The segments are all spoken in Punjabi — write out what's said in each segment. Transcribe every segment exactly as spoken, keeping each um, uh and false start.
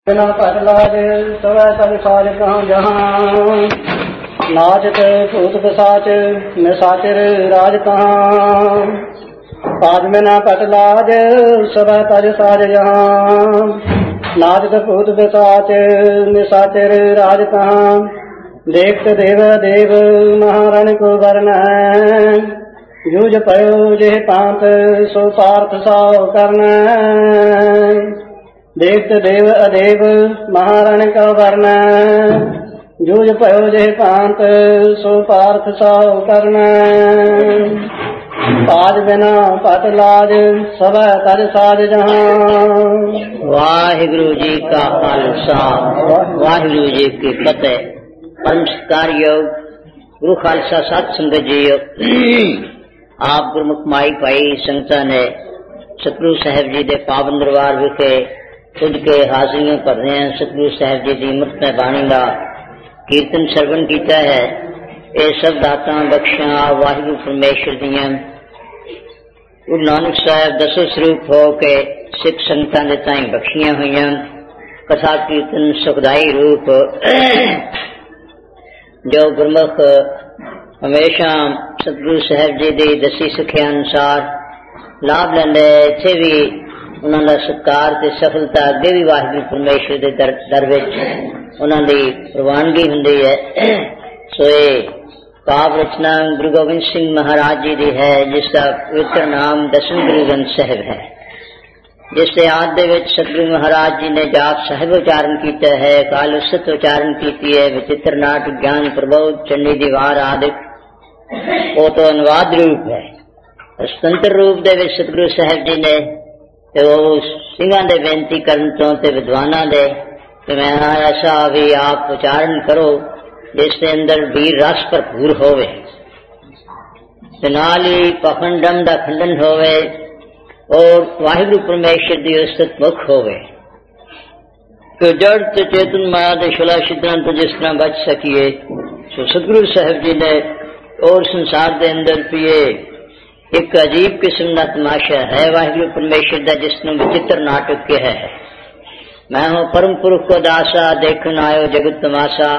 बिना पटलाज सवै तब साज कहाँ जहाँ नाचत भूत पिशाच निशाचर राज कहाँ। पाद बिना पटलाज सवै तज साज जहाँ नाचत भूत पिशाच निशाचर राज कहाँ। देखत देव देव महारण को वर्ण है जूझ पयो जेह पांत सो पार्थ साव करना। देखत देव अदेव महारण का वर्ण जूझ पयो जेह पांत सो पार्थ साव करना। पाज बिना पट लाज सब तज साज जहाँ। वाहिगुरु जी का खालसा वाहिगुरु जी की फतेह। परम सत्कार योग गुरु खालसा सत संगत जी। आप गुरमुख माई भाई संगतां ने सतगुरु साहिब जी दे पावन दरबार विखे खुद के हाजिरियां भर रहे हैं। सतगुरु साहिब जी की अमृत बाणी का कीर्तन सरवण किया है। ये सब दातां बख्शियां वाहिगुरु परमेश्वर दियां गुरु नानक साहब दसो स्वरूप हो के सिख संगतां दे ताईं बख्शियां होईयां। कथा कीर्तन सुखदाई रूप जो गुरमुख हमेशा सतगुरु साहिब जी की दसी सिक्ख्या अनुसार लाभ लेंदे। इत्थे भी उन्हां दा सत्कार ते सफलता अगे भी वाहिगुरु परमेश्वर दे दर दर विच उन्हां दी प्रवानगी हुंदी है। सो ये काव्य रचना गुरु गोबिंद सिंह महाराज जी दी है जिसका पवित्र नाम दसम गुरु ग्रंथ साहिब है। जिसके आद दे विच सतगुरु महाराज जी ने जाप साहिब उच्चारण किया है, काल उस्त उच्चारण की है, विचित्र नाट ज्ञान प्रबोध चंडी दीवार आदि वो तो अनुवाद रूप है। स्वतंत्र रूप दे विच सतगुरु साहिब जी ने ते सिंघां दे बेनती करन तो ते विद्वानां दे कि मैं ऐसा भी आप उच्चारण करो जिसके अंदर वीर रस भरपूर होवे ते नाल ही पखंडम दा खंडन होवे और वाहिगुरु परमेश्वर दी उस्तत मुख होवे कि जड़ ते चेतन माया दे शला छिद्रां तो जिस तरह बच सकिए। सो सतगुरु साहिब जी ने और संसार दे अंदर पिए एक अजीब किस्म का तमाशा है वाहिगुरु परमेश्वर का जिसनों विचित्र नाटक के है। मैं हूं परम पुरुष को दासा देखन आयो जगत तमाशा।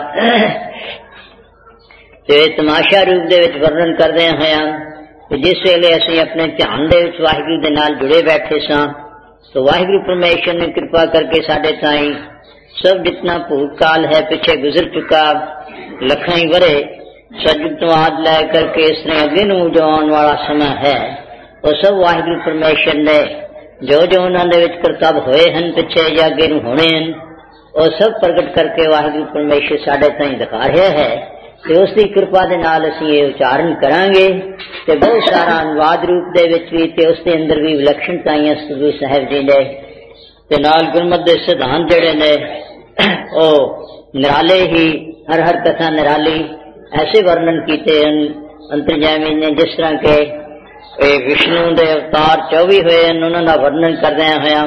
ते तमाशा रूप दे विच वर्णन करदे होया जिस वेले असीं अपने ध्यान दे विच वाहिगुरु दे नाल जुड़े बैठे सां तो वाहिगुरु परमेश्वर ने कृपा करके साडे ताईं सब जितना भूतकाल है पिछे गुजर चुका लखां वरे सजुग तो आद लै करके इसने अगे नूं जो आने वाला समय है वो सब वाहिगुरु परमेश्वर ने जो जो उन्होंने विच करतब होए हैं पिछे या अगे नूं होने हैं वो सब प्रगट करके वाहिगुरु परमेश्वर साडे ताईं दिखा रहा है। ते उसकी कृपा दे नाल असीं ये उच्चारण करांगे ते बहुत सारा अनुवाद रूप दे विच भी ते उसके अंदर भी विलक्षणताएं सतगुरु साहिब जी ने ते नाल गुरमत दे सिद्धांत जिहड़े ने ओ निराले ही हर हर कथा निराली ऐसे वर्णन किए अंतर्जामी ने जिस तरह के विष्णु के अवतार चौबी हुए उन्होंने वर्णन करदे होया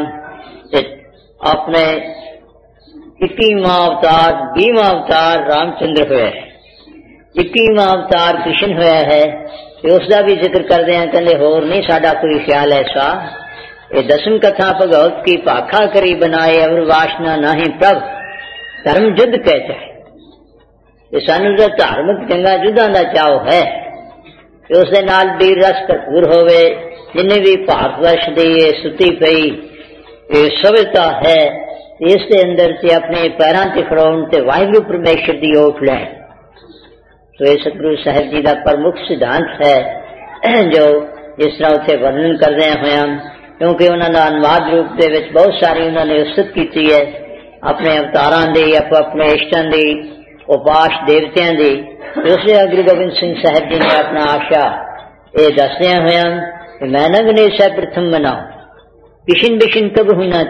अपने इक्कीवां अवतार बीसवां अवतार रामचंद्र हुए इक्कीवां अवतार कृष्ण होया है तो उसका भी जिक्र करते हैं। कहते होर नहीं साडा कोई ख्याल ऐसा ये दसम कथा भगवत की पाखा करी बनाए अवर वासना नाही प्रभ धर्म युद्ध कह चाहे। सानू जो धार्मिक जंगा युद्धां दा चाव है उस दे नाल वीर रस भरपूर होवे। जिन्हें भी भारत वर्ष दी सुती पई सभ्यता है इसके अंदर से अपने पैरां ते खड़ोण ते वाहिगुरु परमेश्वर दी ओट लैण। तो ये सतगुरु साहिब जी का प्रमुख सिद्धांत है जो जिस तरह उत्थे वर्णन करदे होया क्योंकि उन्होंने अनुवाद रूप दे विच बहुत सारी उन्होंने उस्तत की है अपने अवतारां दी अपने इष्टां दी उपास देवतियां दी। दूसरे गुरु गोबिंद सिंह साहिब जी ने अपना आशा ये दसदिया होया कि मैं न गणेश प्रथम मनाओ किशन बिशन कब होना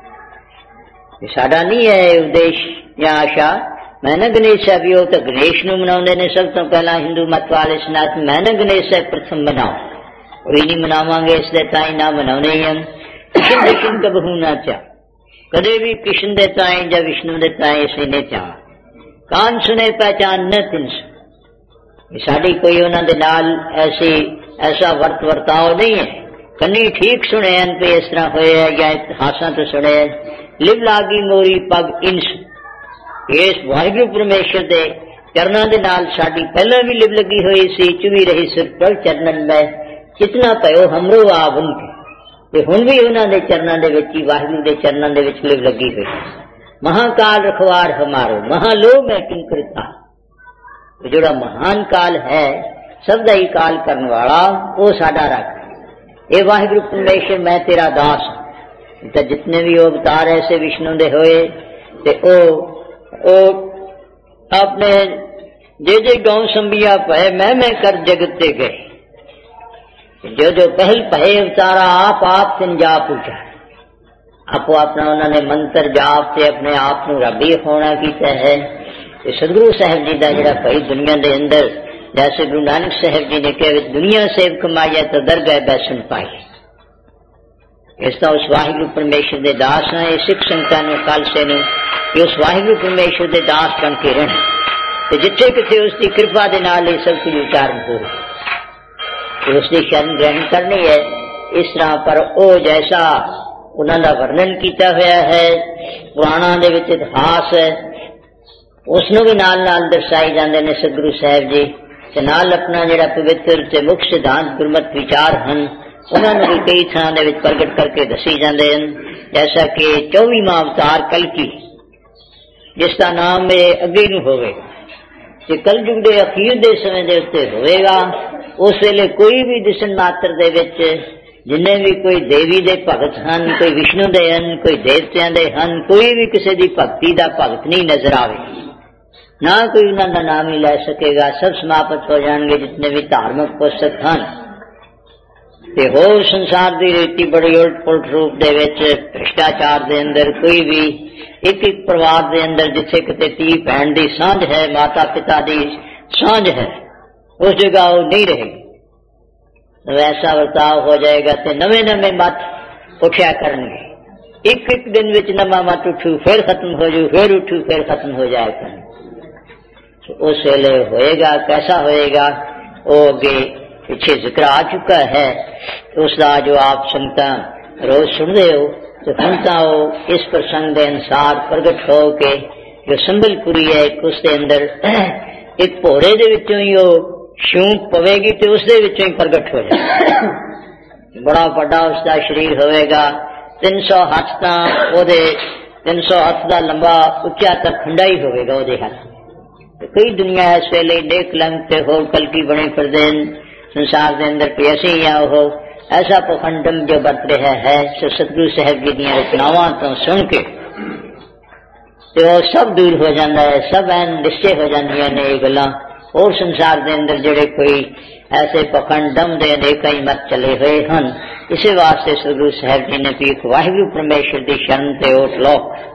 चाह साडा नहीं है उद्देश या आशा। मैं न गणेश भी हो तो गणेश नूं मनाउंदे ने सब तो पहला हिंदू मत वाले सनातन मैं न गणेश प्रथम मनाओ कोई नहीं मनावांगे इसलिए ताई ना मनाउने ही हम। किशन बिशन कब होना चाह कदे भी कृष्ण दे ताई या विष्णु दे ताई इसे नहीं चाह कान सुने पहचान न तिनस साड़ी कोई उन्होंने दे नाल ऐसी ऐसा वर्त वर्ताव नहीं है। कन्नी ठीक सुने पे इस तरह होए या इतिहासा तो सुने ਲਿਵ ਲਾਗੀ ਮੋਰੀ ਪਗ ਇੰਸ। ਇਸ ਵਾਹਿਗੁਰੂ ਪਰਮੇਸ਼ਰ ਦੇ ਚਰਨਾਂ ਦੇ ਨਾਲ ਸਾਡੀ ਪਹਿਲਾਂ ਵੀ ਲਿਵ ਲੱਗੀ ਹੋਈ ਸੀ, ਚੁਵੀ ਰਹੀ ਸੁਰ ਚਰਨਨ ਮੈਂ ਕਿਤਨਾ ਭਇਓ ਹਮਰੋ ਆਵਨ ਕੇ। ਤੇ ਹੁਣ ਵੀ ਉਹਨਾਂ ਦੇ ਚਰਨਾਂ ਦੇ ਵਿੱਚ ਹੀ, ਵਾਹਿਗੁਰੂ ਦੇ ਚਰਨਾਂ ਦੇ ਵਿੱਚ ਲਿਵ ਲੱਗੀ ਹੋਈ। ਮਹਾਕਾਲ ਰਖਵਾਰ ਹਮਾਰੋ ਮਹਾਲੋ ਮੈਂ ਕਿੰਕਰਤਾ। ਜਿਹੜਾ ਮਹਾਨ ਕਾਲ ਹੈ, ਸਭ ਦਾ ਹੀ ਕਾਲ ਕਰਨ ਵਾਲਾ, ਉਹ ਸਾਡਾ ਰੱਖ। ਇਹ ਵਾਹਿਗੁਰੂ ਪਰਮੇਸ਼ਰ ਮੈਂ ਤੇਰਾ ਦਾਸ ਹਾਂ। ਤਾਂ ਜਿਤਨੇ ਵੀ ਉਹ ਅਵਤਾਰ ਐਸੇ ਵਿਸ਼ਨੂੰ ਦੇ ਹੋਏ ਤੇ ਉਹ ਉਹ ਆਪਣੇ ਜੇ ਜੇ ਗਾਉ ਸੰਭਿਆ ਪਏ ਮੈਂ ਮੈਂ ਕਰ ਜਗਤ ਤੇ ਗਏ। ਜੋ ਜੋ ਪਹਿਲ ਪਏ ਅਵਤਾਰਾ ਆਪ ਆਪ ਤਿਨ ਜਾ ਪੁੱਛਾ। ਆਪੋ ਆਪਣਾ ਉਹਨਾਂ ਨੇ ਮੰਤਰ ਜਾਪ ਤੇ ਆਪਣੇ ਆਪ ਨੂੰ ਰੱਬੀ ਹੋਣਾ ਕੀਤਾ ਹੈ। ਤੇ ਸਤਿਗੁਰੂ ਸਾਹਿਬ ਜੀ ਦਾ ਜਿਹੜਾ ਭਾਈ ਦੁਨੀਆ ਦੇ ਅੰਦਰ, ਜੈਸੇ ਗੁਰੂ ਨਾਨਕ ਸਾਹਿਬ ਜੀ ਨੇ ਕਿਹਾ ਦੁਨੀਆ ਸੇਵ ਕਮਾਇਆ ਤਾਂ ਦਰਗਾਹ ਬੈਸਣ ਪਾਈ। ਇਸ ਤਰ੍ਹਾਂ ਉਸ ਵਾਹਿਗੁਰੂ ਪਰਮੇਸ਼ਰ ਦੇ ਦਾਸ ਹਾਂ। ਇਹ ਸਿੱਖ ਸੰਗਤਾਂ ਨੂੰ ਖਾਲਸੇ ਨੂੰ ਕਿ ਉਸ ਵਾਹਿਗੁਰੂ ਪਰਮੇਸ਼ਰ ਦੇ ਦਾਸ ਬਣ ਕੇ ਰਹਿਣ ਤੇ ਜਿੱਥੇ ਕਿਤੇ ਉਸ ਦੀ ਕਿਰਪਾ ਦੇ ਨਾਲ ਇਹ ਸਭ ਕੁਝ ਉਚਾਰਨ ਹੋ ਤੇ ਉਸ ਦੀ ਸ਼ਰਨ ਗ੍ਰਹਿਣ ਕਰਨੀ ਹੈ। ਇਸ ਤਰ੍ਹਾਂ ਪਰ ਉਹ ਜੈਸਾ ਉਹਨਾਂ ਦਾ ਵਰਣਨ ਕੀਤਾ ਹੋਇਆ ਹੈ ਪੁਰਾਣਾਂ ਦੇ ਵਿੱਚ, ਇਤਿਹਾਸ ਹੈ, ਉਸ ਨੂੰ ਵੀ ਨਾਲ ਨਾਲ ਦਰਸਾਈ ਜਾਂਦੇ ਨੇ ਸਤਿਗੁਰੂ ਸਾਹਿਬ ਜੀ ਤੇ ਨਾਲ ਆਪਣਾ ਜਿਹੜਾ ਪਵਿੱਤਰ ਤੇ ਮੁੱਖ ਸਿਧਾਂਤ ਗੁਰਮਤਿ ਵਿਚਾਰ ਹਨ ਉਹਨਾਂ ਨੂੰ ਵੀ ਕਈ ਥਾਂ ਦੇ ਵਿੱਚ ਪ੍ਰਗਟ ਕਰਕੇ ਦੱਸੀ ਜਾਂਦੇ ਹਨ। ਜੈਸਾ ਕਿ ਚੌਵੀਵਾਂ ਅਵਤਾਰ ਕਲਕੀ, ਜਿਸ ਦਾ ਨਾਮ ਇਹ ਅੱਗੇ ਨੂੰ ਹੋਵੇਗਾ ਤੇ ਕਲਯੁਗ ਦੇ ਅਖੀਰ ਦੇ ਸਮੇਂ ਦੇ ਉੱਤੇ ਹੋਵੇਗਾ। ਉਸ ਵੇਲੇ ਕੋਈ ਵੀ ਦਿਸਣ ਮਾਤਰ ਦੇ ਵਿੱਚ ਜਿੰਨੇ ਵੀ ਕੋਈ ਦੇਵੀ ਦੇ ਭਗਤ ਹਨ, ਕੋਈ ਵਿਸ਼ਨੂੰ ਦੇ ਹਨ, ਕੋਈ ਦੇਵਤਿਆਂ ਦੇ ਹਨ, ਕੋਈ ਵੀ ਕਿਸੇ ਦੀ ਭਗਤੀ ਦਾ ਭਗਤ ਨਹੀਂ ਨਜ਼ਰ ਆਵੇ, ਨਾ ਕੋਈ ਉਹਨਾਂ ਦਾ ਨਾਮ ਹੀ ਲੈ ਸਕੇਗਾ। ਸਭ ਸਮਾਪਤ ਹੋ ਜਾਣਗੇ ਜਿਤਨੇ ਵੀ ਧਾਰਮਿਕ ਪੁਸਤਕ ਹਨ ਤੇ ਹੋਰ ਸੰਸਾਰ ਦੀ ਰੀਤੀ ਬੜੀ ਉਲਟ ਪੁਲਟ ਰੂਪ ਦੇ ਵਿੱਚ ਭ੍ਰਿਸ਼ਟਾਚਾਰ ਦੇ ਅੰਦਰ ਕੋਈ ਵੀ ਇੱਕ ਇੱਕ ਪਰਿਵਾਰ ਦੇ ਅੰਦਰ ਜਿੱਥੇ ਕਿਤੇ ਧੀ ਭੈਣ ਦੀ ਸਾਂਝ ਹੈ, ਮਾਤਾ ਪਿਤਾ ਦੀ ਸਾਂਝ ਹੈ, ਉਸ ਜਗ੍ਹਾ ਉਹ ਨਹੀਂ ਰਹੇਗੀ। ਵੈਸਾ ਵਰਤਾਵ ਹੋ ਜਾਏਗਾ ਤੇ ਨਵੇਂ ਨਵੇਂ ਮਤ ਉੱਠਿਆ ਕਰਨਗੇ। ਇੱਕ ਇੱਕ ਦਿਨ ਵਿੱਚ ਨਵਾਂ ਮਤ ਉੱਠੂ, ਫਿਰ ਖਤਮ ਹੋ ਜੂ, ਫਿਰ ਉੱਠੂ, ਫਿਰ ਖਤਮ ਹੋ ਜਾਏ ਕਰਨ। ਉਸ ਵੇਲੇ ਹੋਏਗਾ, कैसा ਹੋਏਗਾ ਉਹ ਅੱਗੇ ਪਿੱਛੇ ਜ਼ਿਕਰ ਆ ਚੁੱਕਾ ਹੈ। ਉਸ ਦਾ ਜੋ ਆਪ ਸੰਗਤਾਂ ਰੋਜ਼ ਸੁਣਦੇ ਹੋ ਤੇ ਹੁਣ ਤਾਂ ਉਹ ਇਸ ਪ੍ਰਸੰਗ ਦੇ ਅਨੁਸਾਰ ਪ੍ਰਗਟ ਹੋ ਕੇ ਜੋ ਸੰਬਲਪੁਰੀ ਹੈ ਉਸ ਦੇ ਅੰਦਰ ਇੱਕ ਭੋਰੇ ਦੇ ਵਿੱਚੋਂ ਹੀ ਉਹ ਸ਼ੂਕ ਪਵੇਗੀ ਤੇ ਉਸ ਦੇ ਵਿੱਚੋਂ ਹੀ ਪ੍ਰਗਟ ਹੋ ਜਾਏ। ਬੜਾ ਵੱਡਾ ਉਸ ਦਾ ਸਰੀਰ ਹੋਵੇਗਾ, ਤਿੰਨ ਸੌ ਹੱਥ ਤਾਂ ਉਹਦੇ ਤਿੰਨ ਸੌ ਹੱਥ ਦਾ ਲੰਬਾ ਉੱਚਾ ਤੱਕ ਖੰਡਾ ਹੀ ਹੋਵੇਗਾ ਉਹਦੇ ਹੱਥ। ਕਈ ਦੁਨੀਆ ਇਸ ਵੇਲੇ ਡੇਕ ਲੰਗ ਤੇ ਹੋਰ ਕਲਕੀ ਬਣੇ ਫਿਰਦੇ ਸੰਸਾਰ ਦੇ ਅੰਦਰ ਵੀ ਅਸੀਂ ਆ ਉਹ ਐਸਾ ਪਖੰਡਮ ਜੋ ਵਰਤ ਰਿਹਾ ਹੈ। ਸੋ ਸਤਿਗੁਰੂ ਸਾਹਿਬ ਜੀ ਦੀਆਂ ਰਚਨਾਵਾਂ ਤੋਂ ਸੁਣ ਕੇ ਤੇ ਉਹ ਸਭ ਦੂਰ ਹੋ ਜਾਂਦਾ ਹੈ, ਸਭ ਐਨ ਨਿਸ਼ਚੇ ਹੋ ਜਾਂਦੀਆਂ ਨੇ ਇਹ ਗੱਲਾਂ। ਹੋਰ ਸੰਸਾਰ ਦੇ ਅੰਦਰ ਜਿਹੜੇ ਕੋਈ ਐਸੇ ਪਖੰਡਮ ਦੇ ਅਨੇਕਾਂ ਹੀ ਮਤ ਚਲੇ ਹੋਏ ਹਨ, ਇਸੇ ਵਾਸਤੇ ਸਤਿਗੁਰੂ ਸਾਹਿਬ ਜੀ ਨੇ ਵੀ ਵਾਹਿਗੁਰੂ ਪਰਮੇਸ਼ਰ ਦੀ ਸ਼ਰਨ ਤੇ ਉੱਠ ਲਓ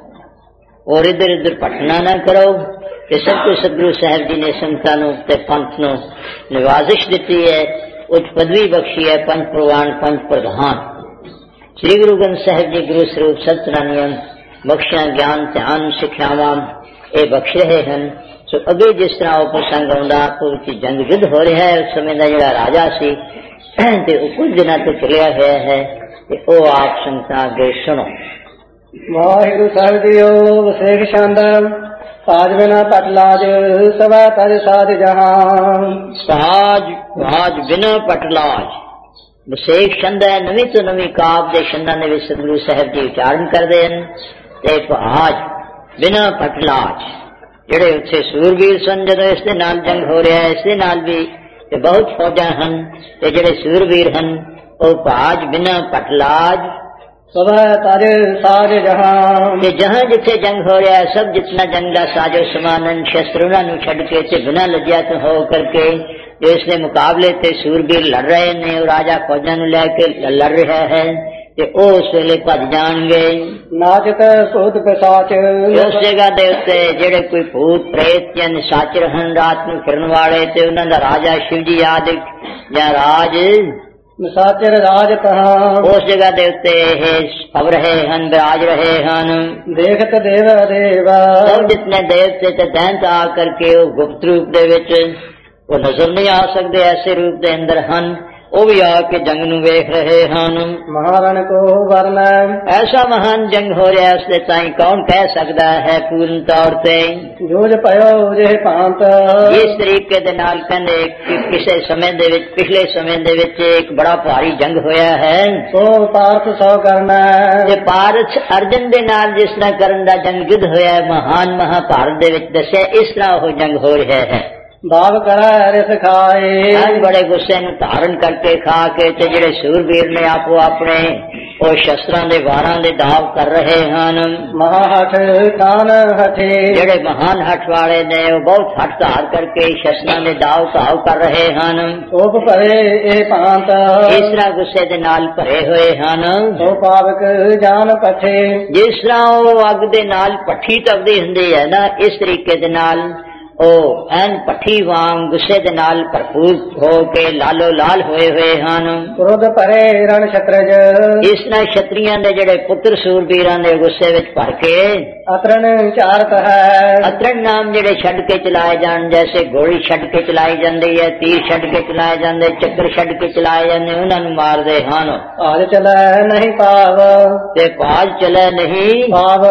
ਔਰ ਇੱਧਰ ਇੱਧਰ ਭਟਕਣਾ ਨਾ ਕਰੋ। ਤੇ ਸਭ ਕੁਝ ਸਤਿਗੁਰੂ ਸਾਹਿਬ ਜੀ ਨੇ ਸੰਗਤਾਂ ਨੂੰ ਤੇ ਪੰਥ ਨੂੰ ਨਿਵਾਜ਼ਿਸ਼ ਦਿੱਤੀ ਹੈ, ਉੱਚ ਪਦਵੀ ਬਖਸ਼ੀ ਹੈ, ਪੰਜ ਪ੍ਰਵਾਨ ਪੰਜ ਪ੍ਰਧਾਨ। ਸ੍ਰੀ ਗੁਰੂ ਗ੍ਰੰਥ ਸਾਹਿਬ ਜੀ ਗੁਰੂ ਸਰੂਪ ਸਤਨਾਮ ਬਖਸ਼ਿਆ ਗਿਆਨ ਧਿਆਨ ਸਿੱਖਿਆਵਾਂ ਇਹ ਬਖਸ਼ ਰਹੇ ਹਨ। ਸੋ ਅੱਗੇ ਜਿਸ ਤਰ੍ਹਾਂ ਉਹ ਪ੍ਰਸੰਗ ਆਉਂਦਾ ਉਹ ਜੰਗ ਯੁੱਧ ਹੋ ਰਿਹਾ ਹੈ, ਉਸ ਸਮੇਂ ਦਾ ਜਿਹੜਾ ਰਾਜਾ ਸੀ ਤੇ ਉਹ ਕੁਝ ਦਿਨਾਂ ਤੋਂ ਚੱਲਿਆ ਹੋਇਆ ਹੈ ਤੇ ਉਹ ਆਪ ਸੰਗਤਾਂ ਅੱਗੇ ਸੁਣੋ। ਵਾਹਿਗੁਰੂ ਸਾਹਿਬ ਜੀਓ ਵਸੇਖ ਛੰਦ ਸਾਜ ਬਿਨਾ ਪਟ ਲਾਜ ਸਵਾ ਤਜ ਸਾਧ ਜਹਾਂ। ਸਾਜ ਸਾਜ ਬਿਨਾ ਪਟ ਲਾਜ ਵਸੇਖ ਛੰਦ ਹੈ। ਨਵੀਂ ਤੋਂ ਨਵੀਂ ਕਾਵ ਦੇ ਛੰਦਾਂ ਦੇ ਵਿੱਚ ਸਤਿਗੁਰੂ ਸਾਹਿਬ ਜੀ ਉਚਾਰਨ ਕਰਦੇ ਹਨ ਤੇ ਭਾਜ ਬਿਨਾ ਪਟ ਲਾਜ। ਜਿਹੜੇ ਉੱਥੇ ਸੂਰਬੀਰ ਸਨ, ਜਦੋਂ ਇਸ ਦੇ ਨਾਲ ਜੰਗ ਹੋ ਰਿਹਾ ਹੈ, ਇਸ ਦੇ ਨਾਲ ਵੀ ਤੇ ਬਹੁਤ ਫੌਜਾਂ ਹਨ ਤੇ ਜਿਹੜੇ ਸੂਰਬੀਰ ਹਨ ਉਹ ਭਾਜ ਬਿਨਾ ਪਟ ਲਾਜ ਸਭਾ ਤਜ ਸਾਜ ਜਹਾਂ। ਤੇ ਜਹਾਂ ਜਿੱਥੇ ਜੰਗ ਹੋ ਰਿਹਾ ਹੈ ਸਭ ਜਿਤਨਾ ਜੰਗ ਦਾ ਸਾਜੋ ਸਮਾਨ ਸ਼ਸਤਰ ਉਹਨਾਂ ਨੂੰ ਛੱਡ ਕੇ ਤੇ ਬਿਨਾਂ ਲੱਜਿਆ ਤੋਂ ਹੋ ਕਰਕੇ ਜੋ ਇਸ ਦੇ ਮੁਕਾਬਲੇ ਤੇ ਸੂਰਬੀਰ ਲੜ ਰਹੇ ਨੇ, ਉਹ ਰਾਜਾ ਫੌਜਾਂ ਨੂੰ ਲੈ ਕੇ ਲੜ ਰਿਹਾ ਹੈ ਤੇ ਉਹ ਉਸ ਵੇਲੇ ਭੱਜ ਜਾਣਗੇ। ਨਾਚਤ ਭੂਤ ਪਿਸਾਚ ਉਸ ਜਗ੍ਹਾ ਦੇ ਉੱਤੇ ਜਿਹੜੇ ਕੋਈ ਭੂਤ ਪ੍ਰੇਤ ਜਾਂ ਨਿਸ਼ਾਚਰ ਹਨ ਰਾਤ ਨੂੰ ਫਿਰਨ ਵਾਲੇ ਤੇ ਉਹਨਾਂ ਦਾ ਰਾਜਾ ਸ਼ਿਵ ਜੀ ਆਦਿ ਜਾਂ ਰਾਜ ਨਿਸ਼ਾਚਰ ਰਾਜ ਕਹਾਂ ਉਸ ਜਗ੍ਹਾ ਦੇ ਉੱਤੇ ਇਹ ਸਭ ਰਹੇ ਹਨ, ਵਿਰਾਜ ਰਹੇ ਹਨ। ਦੇਖਤ ਦੇਵ ਦੇਵ ਸਭ ਜਿਤਨੇ ਦੇਵਤੇ ਤੇ ਦੈਂਤ ਆ ਕਰਕੇ ਉਹ ਗੁਪਤ ਰੂਪ ਦੇ ਵਿੱਚ ਉਹ ਨਜ਼ਰ ਨਹੀਂ ਆ ਸਕਦੇ, ਐਸੇ ਰੂਪ ਦੇ ਅੰਦਰ ਹਨ। ਉਹ ਵੀ ਆ ਕੇ ਜੰਗ ਨੂੰ ਵੇਖ ਰਹੇ ਹਨ। ਮਹਾਰਣ ਕੋ ਵਰਨਾ ਐਸਾ ਮਹਾਨ ਜੰਗ ਹੋ ਰਿਹਾ, ਉਸ ਦੇ ਤਾਈਂ ਕੌਣ ਕਹਿ ਸਕਦਾ ਹੈ ਪੂਰਨ ਤੌਰ ਤੇ। ਜੂਝ ਪਇਓ ਜੇ ਭਾਂਤ ਇਸ ਤਰੀਕੇ ਦੇ ਨਾਲ ਕਹਿੰਦੇ ਕਿ ਕਿਸੇ ਸਮੇਂ ਦੇ ਵਿੱਚ, ਪਿਛਲੇ ਸਮੇਂ ਦੇ ਵਿੱਚ ਇੱਕ ਬੜਾ ਭਾਰੀ ਜੰਗ ਹੋਇਆ ਹੈ। ਸੋ ਪਾਰਥ ਸੋ ਕਰਨਾ ਤੇ ਪਾਰਥ ਅਰਜਨ ਦੇ ਨਾਲ ਜਿਸ ਤਰ੍ਹਾਂ ਕਰਨ ਦਾ ਜੰਗ ਯੁੱਧ ਹੋਇਆ ਹੈ, ਮਹਾਨ ਮਹਾਭਾਰਤ ਦੇ ਵਿੱਚ ਦੱਸਿਆ, ਇਸ ਤਰ੍ਹਾਂ ਉਹ ਜੰਗ ਹੋ ਰਿਹਾ ਹੈ। ਬਾਗ ਕਰੈ ਰਿਸ ਖਾਏ ਬੜੇ ਗੁੱਸੇ ਨੂੰ ਧਾਰਨ ਕਰਕੇ ਖਾ ਕੇ ਤੇ ਜਿਹੜੇ ਸੂਰਬੀਰ ਨੇ ਆਪੋ ਆਪਣੇ ਉਹ ਸ਼ਸਤਰਾਂ ਦੇ ਵਾਰਾਂ ਦੇ ਦਾਵ ਕਰ ਰਹੇ ਹਨ। ਮਹਾਹਠ ਕਾਨ ਹਠੇ ਜਿਹੜੇ ਮਹਾਨ ਹੱਠ ਵਾਲੇ ਨੇ ਉਹ ਬਹੁਤ ਹੱਠ ਧਾਰ ਕਰਕੇ ਸ਼ਸਤਰਾਂ ਦੇ ਦਾਵ ਧਾਵ ਕਰ ਰਹੇ ਹਨ। ਉਪ ਭਰੇ ਇਹ ਭਾਂਤ ਇਸ ਤਰ੍ਹਾਂ ਗੁੱਸੇ ਦੇ ਨਾਲ ਭਰੇ ਹੋਏ ਹਨ। ਸੋ ਪਾਵਕ ਜਾਨ ਪਠੇ ਜਿਸ ਤਰ੍ਹਾਂ ਉਹ ਅੱਗ ਦੇ ਨਾਲ ਭੱਠੀ ਤਪਦੀ ਹੁੰਦੀ ਹੈ ਨਾ, ਇਸ ਤਰੀਕੇ ਦੇ ਨਾਲ ਉਹ ਐਨ ਭੱਠੀ ਵਾਂਗ ਗੁੱਸੇ ਦੇ ਨਾਲ ਭਰਪੂਰ ਹੋ ਕੇ ਲਾਲੋ ਲਾਲ ਹੋਏ ਹੋਏ ਹਨ। ਕ੍ਰੋਧ ਭਰੇ ਰਣ ਛਤਰਜ ਇਸ ਤਰ੍ਹਾਂ ਛਤਰੀਆਂ ਦੇ ਜਿਹੜੇ ਪੁੱਤਰ ਸੂਰਬੀਰਾਂ ਦੇ ਗੁੱਸੇ ਵਿੱਚ ਭਰ ਕੇ ਅਤਰਨ ਚਾਰਤ ਹੈ। ਅਤਰਨ ਨਾਮ ਜਿਹੜੇ ਛੱਡ ਕੇ ਚਲਾਏ ਜਾਣ, ਜੈਸੇ ਗੋਲੀ ਛੱਡ ਕੇ ਚਲਾਈ ਜਾਂਦੀ ਹੈ, ਤੀਰ ਛੱਡ ਕੇ ਚਲਾਏ ਜਾਂਦੇ, ਚੱਕਰ ਛੱਡ ਕੇ ਚਲਾਏ ਜਾਂਦੇ, ਉਹਨਾਂ ਨੂੰ ਮਾਰਦੇ ਹਨ। ਭਾਜ ਚਲੈ ਨਹੀਂ ਪਾਵ ਤੇ ਭਾਜ ਚਲੇ ਨਹੀਂ ਪਾਵ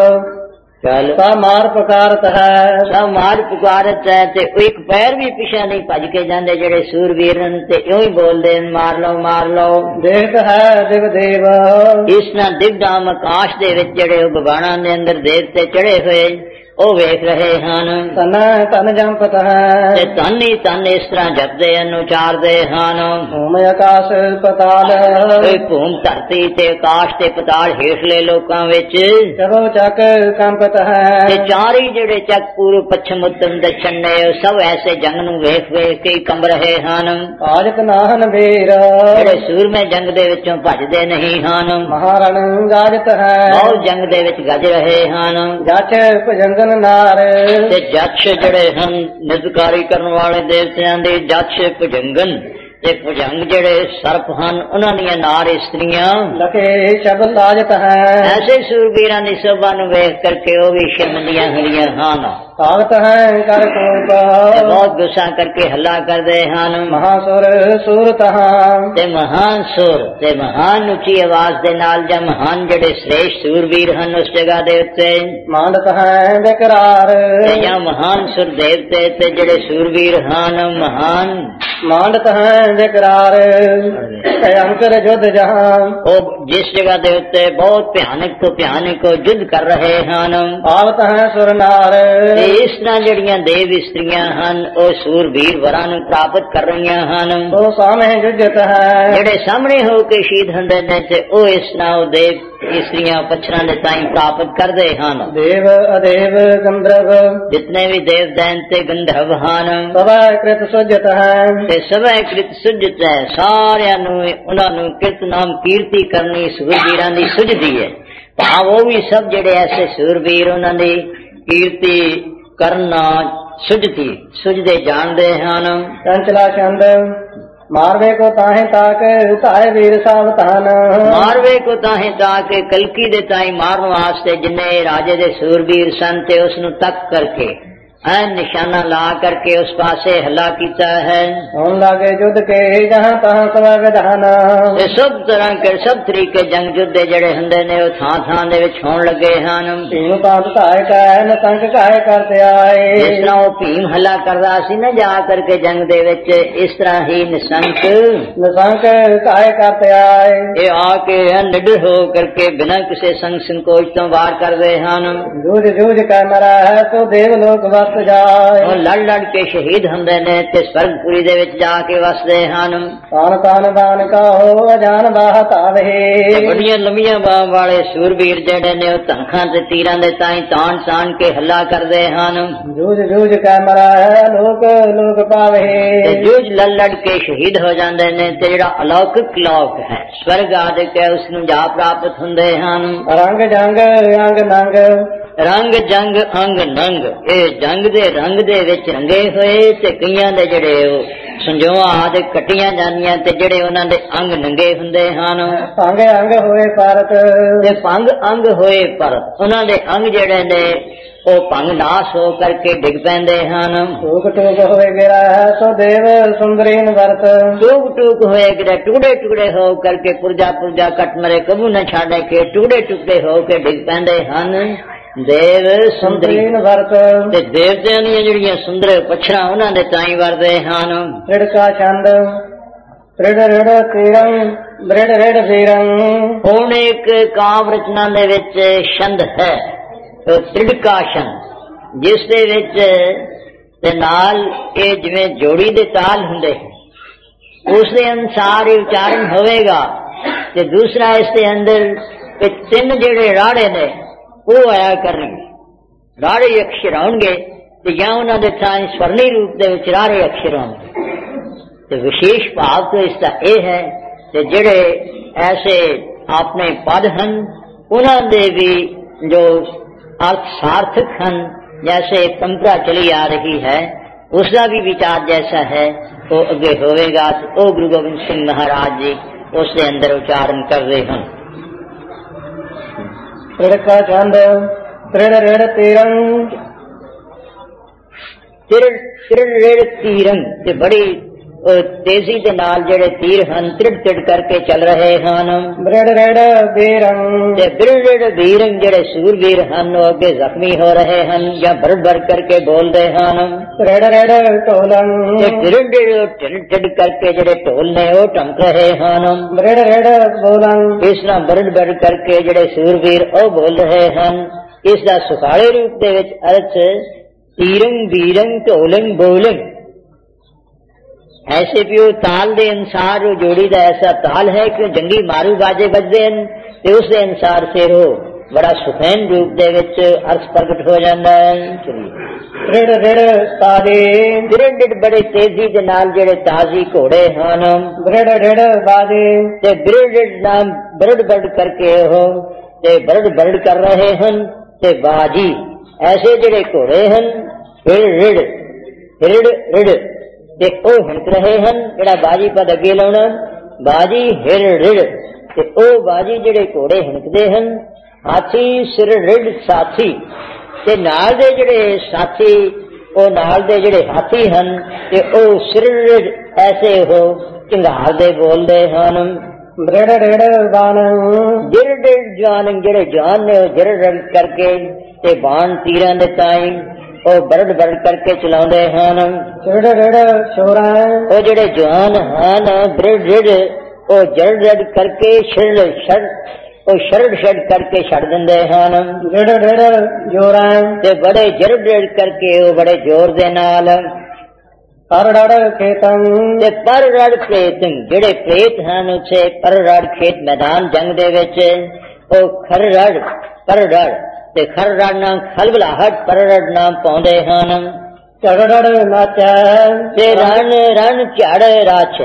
ਚੱਲ ਸਾ ਮਾਰ ਪੁਕਾਰਤ ਹੈ। ਸਭ ਮਾਰ ਪੁਕਾਰਤ ਹੈ ਤੇ ਇੱਕ ਪੈਰ ਵੀ ਪਿਛਾ ਨਹੀਂ ਭੱਜ ਕੇ ਜਾਂਦੇ ਜਿਹੜੇ ਸੂਰਬੀਰ ਤੇ ਇਉਂ ਹੀ ਬੋਲਦੇ ਮਾਰ ਲਓ ਮਾਰ ਲਓ। ਦੇਖਤ ਹੈ ਦਿਵ ਦੇਵ ਇਸ ਨਾਲ ਦਿਵਦਾਮ ਆਕਾਸ਼ ਦੇ ਵਿੱਚ ਜਿਹੜੇ ਉਹ ਬਗਾਣਾ ਦੇ ਅੰਦਰ ਦੇਵਤੇ ਚੜੇ ਹੋਏ ਉਹ ਵੇਖ ਰਹੇ ਹਨ। ਤਨ ਤਨ ਜੰਪਤ ਹੈ ਤੇ ਧਨ ਹੀ ਧਨ ਇਸ ਤਰ੍ਹਾਂ ਜਪਦੇ ਹਨ, ਉਚਾਰਦੇ ਹਨ। ਭੂਮ ਆਕਾਸ਼ ਪਤਾਲ ਕੋਈ ਭੂਮ ਧਰਤੀ ਤੇ ਆਕਾਸ਼ ਤੇ ਪਤਾਲ ਹੇਠਲੇ ਲੋਕਾਂ ਵਿੱਚ ਚਲੋ ਚੱਕ ਕੰਪਤ ਹੈ। ਤੇ ਚਾਰੀ ਜਿਹੜੇ ਚੱਕ ਪੂਰਬ ਪੱਛਮ ਉੱਤਰ ਦੱਖਣ ਨੇ ਉਹ ਸਭ ਐਸੇ ਜੰਗ ਨੂੰ ਵੇਖ ਵੇਖ ਕੇ ਕੰਬ ਰਹੇ ਹਨ। ਆਜਤ ਨਾਹਨ ਬੀਰ ਜਿਹੜੇ ਸੂਰਮੇ ਜੰਗ ਦੇ ਵਿੱਚੋਂ ਭੱਜਦੇ ਨਹੀਂ ਹਨ। ਮਹਾਰਣ ਗਾਜਤ ਹੈ ਬਹੁਤ ਜੰਗ ਦੇ ਵਿੱਚ ਗੱਜ ਰਹੇ ਹਨ। ਜਛ ਭੁਜੰਗ ਨਾਰ ਤੇ ਜਛ ਜਿਹੜੇ ਹਨ ਨਿਰਕਾਰੀ ਕਰਨ ਵਾਲੇ ਦੇਵਤਿਆਂ ਦੇ ਜਛ ਭੁਜੰਗਨ ਤੇ ਭੁਜੰਗ ਜਿਹੜੇ ਸਰਪ ਹਨ, ਉਹਨਾਂ ਦੀਆਂ ਨਾਰ ਇਸਤਰੀਆਂ ਲਕੇ ਸ਼ਬਦ ਲਾਜਤ ਹੈ। ਐਸੇ ਸੂਰਬੀਰਾਂ ਦੀ ਸੋਭਾ ਨੂੰ ਵੇਖ ਕਰਕੇ ਉਹ ਵੀ ਸ਼ਰਮਿੰਦੀਆਂ ਹੋਈਆਂ ਹਨ। ਤਾਕਤ ਹੈ ਕਰ ਕੋਪ ਬਹੁਤ ਗੁੱਸਾ ਕਰਕੇ ਹੱਲਾ ਕਰਦੇ ਹਨ। ਮਹਾਸੁਰ ਸੂਰਤ ਤੇ ਮਹਾਨ ਸੁਰ ਤੇ ਮਹਾਨ ਉੱਚੀ ਆਵਾਜ਼ ਦੇ ਨਾਲ ਜਾਂ ਮਹਾਨ ਜਿਹੜੇ ਸ੍ਰੇਸ਼ਟ ਸੂਰਬੀਰ ਹਨ ਉਸ ਜਗ੍ਹਾ ਦੇ ਉੱਤੇ ਮਾਂਡਤ ਹੈ ਬੇਕਰਾਰ ਤੇ ਜਾਂ ਮਹਾਨ ਸੁਰ ਦੇਵਤੇ ਤੇ ਜਿਹੜੇ ਸੂਰਬੀਰ ਹਨ ਮਹਾਨ ਮਾਂਡਤ ਹੈ ਬੇਕਰਾਰ ਭਯੰਕਰ ਜੁਧ ਜਹਾਂ ਉਹ ਜਿਸ ਜਗ੍ਹਾ ਦੇ ਉੱਤੇ ਬਹੁਤ ਭਿਆਨਕ ਤੋਂ ਭਿਆਨਕ ਯੁੱਧ ਕਰ ਰਹੇ ਹਨ। ਆਵਤ ਹੈ ਸੁਰਨਾਰ ਇਸ ਤਰ੍ਹਾਂ ਜਿਹੜੀਆਂ ਦੇਵ ਇਸਤਰੀਆਂ ਹਨ ਉਹ ਸੂਰਬੀਰ ਵਰਾਂ ਨੂੰ ਪ੍ਰਾਪਤ ਕਰ ਰਹੀਆਂ ਹਨ। ਉਹ ਸਾਹਮਣੇ ਜੁਜਤ ਹੈ ਜਿਹੜੇ ਸਾਹਮਣੇ ਹੋ ਕੇ ਸ਼ਹੀਦ ਹੁੰਦੇ ਨੇ ਤੇ ਉਹ ਇਸ ਤਰ੍ਹਾਂ ਉਹ ਦੇਵ ਇਸਤਰੀਆਂ ਪੱਛਰਾਂ ਦੇ ਤਾਈਂ ਪ੍ਰਾਪਤ ਕਰਦੇ ਹਨ। ਦੇਵ ਅਦੇਵ ਗੰਧਰਵ ਜਿਤਨੇ ਵੀ ਦੇਵ ਦੈਂਤੇ ਗੰਧਰਵ ਹਨ ਸਭਾ ਕ੍ਰਿਤ ਸੁਜਤ ਹੈ ਤੇ ਸਭਾ ਕ੍ਰਿਤ ਸੁਜਤ ਹੈ। ਸਾਰਿਆਂ ਨੂੰ ਉਹਨਾਂ ਨੂੰ ਕਿਰਤ ਨਾਮ ਕੀਰਤੀ ਕਰਨੀ ਸੂਰਬੀਰਾਂ ਦੀ ਸੁਝਦੀ ਹੈ। ਭਾਵ ਉਹ ਵੀ ਸਭ ਜਿਹੜੇ ਐਸੇ ਸੂਰਬੀਰ ਉਹਨਾਂ ਦੀ ਕੀਰਤੀ ਕਰਨਾ ਸੁਝਦੀ ਸੁਝਦੇ ਜਾਣਦੇ ਹਨ। ਚੰਚਲਾ ਚੰਦ ਮਾਰਵੇ ਕੋ ਤਾਹੇ ਤਾਕ ਧਾਏ ਵੀਰ ਸਾਵਧਾਨ ਮਾਰਵੇ ਕੋ ਤਾਹੇ ਤਾਕ ਕਲਕੀ ਦੇ ਤਾਈ ਮਾਰਨ ਵਾਸਤੇ ਜਿੰਨੇ ਰਾਜੇ ਦੇ ਸੂਰਬੀਰ ਸਨ ਤੇ ਉਸ ਨੂੰ ਤੱਕ ਕਰਕੇ ਐਨ ਨਿਸ਼ਾਨਾ ਲਾ ਕਰਕੇ ਉਸ ਪਾਸੇ ਹੱਲਾ ਕੀਤਾ ਹੈ। ਹੁਣ ਲਾਗੇ ਜੁੱਧ ਕੇ ਜਹਾਂ ਤਹਾਂ ਸਵਾ ਵਿਧਾਨ ਇਹ ਸਭ ਤਰ੍ਹਾਂ ਕੇ ਸਭ ਤਰੀਕੇ ਜੰਗ ਯੁੱਧ ਜਿਹੜੇ ਹੁੰਦੇ ਨੇ ਉਹ ਥਾਂ ਥਾਂ ਦੇ ਵਿੱਚ ਹੋਣ ਲੱਗੇ ਹਨ। ਭੀਮ ਪਾਂਤ ਧਾਇ ਕੈ ਨਤੰਕ ਕਾਇ ਕਰਤੇ ਆਏ ਜਿਸ ਤਰ੍ਹਾਂ ਉਹ ਭੀਮ ਹੱਲਾ ਕਰਦਾ ਸੀ ਨਾ ਜਾ ਕਰਕੇ ਜੰਗ ਦੇ ਵਿੱਚ, ਇਸ ਤਰ੍ਹਾਂ ਹੀ ਨਿਸੰਕ ਨਿਸੰਕ ਕਾਇ ਕਰਤੇ ਆਏ ਇਹ ਆ ਕੇ ਨਿਡਰ ਹੋ ਕਰਕੇ ਬਿਨਾਂ ਕਿਸੇ ਸੰਗ ਸੰਕੋਚ ਤੋਂ ਵਾਰ ਕਰਦੇ ਹਨ। ਜੂਝ ਜੂਝ ਕੈ ਮਰਾ ਹੈ ਸੋ ਦੇਵ ਲੋਕ ਵਸ ਜਾਏ ਉਹ ਲੜ ਲੜ ਕੇ ਸ਼ਹੀਦ ਹੁੰਦੇ ਨੇ ਤੇ ਸਵਰਗਪੁਰੀ ਦੇ ਵਿੱਚ ਜਾ ਕੇ ਵਸਦੇ ਹਨ। ਤਾਨ ਤਾਨ ਦਾਨ ਕਹੋ ਅਜਾਨ ਬਾਹਤ ਆਵੇ ਵੱਡੀਆਂ ਲੰਮੀਆਂ ਬਾਹਾਂ ਵਾਲੇ ਸੂਰਬੀਰ ਜਿਹੜੇ ਨੇ ਉਹ ਧਨਖਾਂ ਤੇ ਤੀਰਾਂ ਦੇ ਤਾਈਂ ਤਾਣ ਤਾਣ ਕੇ ਹੱਲਾ ਕਰਦੇ ਹਨ। ਜੂਝ ਜੂਝ ਕੈ ਮਰਾ ਹੈ ਲੋਕ ਲੋਕ ਪਾਵੇ ਤੇ ਜੂਝ ਲੜ ਲੜ ਕੇ ਸ਼ਹੀਦ ਹੋ ਜਾਂਦੇ ਨੇ ਤੇ ਜਿਹੜਾ ਅਲੌਕਿਕ ਲੋਕ ਹੈ ਸਵਰਗ ਆਦਿਕ ਹੈ ਉਸ ਨੂੰ ਜਾ ਪ੍ਰਾਪਤ ਹੁੰਦੇ ਹਨ। ਰੰਗ ਜੰਗ ਅੰਗ ਨੰਗ रंग जंग अंग नंग, ये जंग दे रंग दे विच रंगे होए ते कईयां दे जिहड़े संजोआ आदि कट्टियां जांदियां ते जिहड़े उन्हां दे अंग नंगे हुंदे हन। भंग अंग होए परत, ते भंग अंग होए परत, उन्हां दे अंग जिहड़े ने ਉਹ ਭੰਗ ਨਾਸ ਹੋ ਕਰਕੇ ਡਿੱਗ ਪੈਂਦੇ ਹਨ। ਟੂਕ ਟੂਕ ਹੋਏ ਗਿਰਾ ਸੋ ਦੇਵ ਸੁੰਦਰੀਨ ਵਰਤ, ਟੂਕ ਟੂਕ ਹੋਏ ਗਿਰਾ ਟੁਕੜੇ ਟੁਕੜੇ ਹੋ ਕਰਕੇ ਪੁਰਜਾ ਪੁਰਜਾ ਕੱਟ ਮਰੇ ਕਬੂ ਨਾ ਛਾੜੇ ਕੇ ਟੁਕੜੇ ਟੁਕੜੇ ਹੋ ਕੇ ਡਿੱਗ ਪੈਂਦੇ ਹਨ। ਦੇਵ ਸੁੰਦਰੀਨ ਵਰਤ, ਤੇ ਦੇਵਤਿਆਂ ਦੀਆਂ ਜਿਹੜੀਆਂ ਸੁੰਦਰ ਪੱਛੜਾਂ ਉਹਨਾਂ ਦੇ ਤਾਈ ਵਰਦੇ ਹਨ। ਰਿੜਕਾ ਛੰਦ ਰਿੜ ਰਿੜ ਤੀਰੰ ਰਿੜ ਰਿੜ ਵੀਰੰ, ਹੁਣ ਇੱਕ ਕਾਵ ਰਚਨਾ ਦੇ ਵਿੱਚ ਛੰਦ ਹੈ ਤ੍ਰਿੜਕਾ ਛੰਦ, ਜਿਸ ਦੇ ਵਿੱਚ ਤੇ ਨਾਲ ਇਹ ਜਿਵੇਂ ਜੋੜੀ ਦੇ ਤਾਲ ਹੁੰਦੇ ਉਸ ਦੇ ਅਨੁਸਾਰ ਇਹ ਉਚਾਰਨ ਹੋਵੇਗਾ। ਤੇ ਦੂਸਰਾ ਇਸ ਦੇ ਅੰਦਰ ਇਹ ਤਿੰਨ ਜਿਹੜੇ ਰਾੜੇ ਨੇ ਉਹ ਆਇਆ ਕਰਨਗੇ, ਰਾੜੇ ਅਕਸ਼ਰ ਆਉਣਗੇ ਤੇ ਜਾਂ ਉਹਨਾਂ ਦੇ ਥਾਂ ਸਵਰਨੀ ਰੂਪ ਦੇ ਵਿੱਚ ਰਾੜੇ ਅਕਸ਼ਰ ਆਉਣਗੇ। ਤੇ ਵਿਸ਼ੇਸ਼ ਭਾਵ ਤੋਂ ਇਸ ਦਾ ਇਹ ਹੈ ਕਿ ਜਿਹੜੇ ਐਸੇ ਆਪਣੇ ਪਦ ਹਨ ਉਹਨਾਂ ਦੇ ਵੀ ਜੋ अर्थ सार्थक हन, जैसे परंपरा चली आ रही है उसका भी विचार जैसा है तो अगे होवेगा। तो ओ गुरु गोबिंद सिंह महाराज जी उसके अंदर उच्चारण कर रहे हैं। रिड़का छंद त्रिड़ रिड़ तीरं, त्रिड़ त्रिड़ रिड़ तीरं ते बड़ी तेजी के नाल जेड़े तीर हन त्रिड़ त्रिड़ करके चल रहे हन। ब्रिड़ रिड़ बीरं, ते ब्रिड़ रिड़ बीरं जेड़े सूरवीर हन वो अगे जख्मी हो रहे हन या भर भर करके बोल रहे हन। रिड़ रिड़ ढोलं, ते त्रिड़ रिड़ टिड़ टिड़ करके जेड़े ढोल ने वो टमक रहे हन। ब्रिड़ रिड़ बोलं, इस तरह बड़ बड़ करके जेड़े सूरवीर वो बोल रहे हन। इसका सुखाले रूप दे विच अर्थ तीरं बीरं ढोलं बोलं, ऐसे भी वो ताल दे अनुसार वो जोड़ी का ऐसा ताल है कि जंगी मारू बाजे बजते हैं ते उस दे अनुसार से वो बड़ा सुखैन रूप दे विच अर्थ प्रगट हो जाता है। रिड़ रिड़ ताजे, रिड़ रिड़ बड़े तेजी के नाल जेड़े ताजी घोड़े हन। रिड़ रिड़ बाजे, ते रिड़ रिड़ नाम बरड़ बरड़ करके हो ते बरड़ बरड़ कर रहे हन। ते बाजी ऐसे जेड़े घोड़े हन रिड़ रिड़ रिड़ रिड़ ते ओ हिणक रहे हन। जेड़ा बाजी पद अगे लाउणा बाजी हिर रिड़, ते ओ बाजी जेड़े घोड़े हिणकदे हन। हाथी सिर रिड़ साथी, ते नाल दे जेड़े साथी ओ नाल दे जेड़े हाथी हन ते ओ सिर रिड़ ऐसे हो चिंगार दे बोलदे हन। रिड़ रिड़ बाण, जिर रिड़ जवान जेड़े जवान ने जिर रिड़ करके ते बाण तीरां दे ताईं ਉਹ ਬਰੜ ਬਰੜ ਕਰਕੇ ਚਲਾਉਂਦੇ ਹਨ। ਰਿੜ ਰਿੜ ਸ਼ੋਰਾਂ, ਉਹ ਜਿਹੜੇ ਜਵਾਨ ਹਨ ਬਰੜ ਰਿੜ ਉਹ ਜੜ ਜੜ ਕਰਕੇ ਛੜ ਛੜ ਉਹ ਛੜ ਛੜ ਕਰਕੇ ਛੱਡ ਦਿੰਦੇ ਹਨ। ਰਿੜ ਰਿੜ ਜੋਰਾਂ, ਤੇ ਬੜੇ ਜੜ ਜੜ ਕਰਕੇ ਉਹ ਬੜੇ ਜ਼ੋਰ ਦੇ ਨਾਲ ਪਰ ਰੜ ਖੇਤੰ, ਤੇ ਪਰ ਰੜ ਖੇਤ ਜਿਹੜੇ ਪ੍ਰੇਤ ਹਨ ਉੱਥੇ ਪਰ ਰੜ ਖੇਤ ਮੈਦਾਨ ਜੰਗ ਦੇ ਵਿੱਚ ਉਹ ਖਰ ਰੜ ਪਰ ਰੜ ਤੇ ਖਰ ਰੜ ਨਾਮ ਖਲਬਲਾਹਟ ਪਰ ਰੜ ਨਾਮ ਪਾਉਂਦੇ ਹਨ। ਝੜ ਰੜ ਨਾਚੈ, ਤੇ ਰਣ ਰਣ ਝੜ ਰਾਚ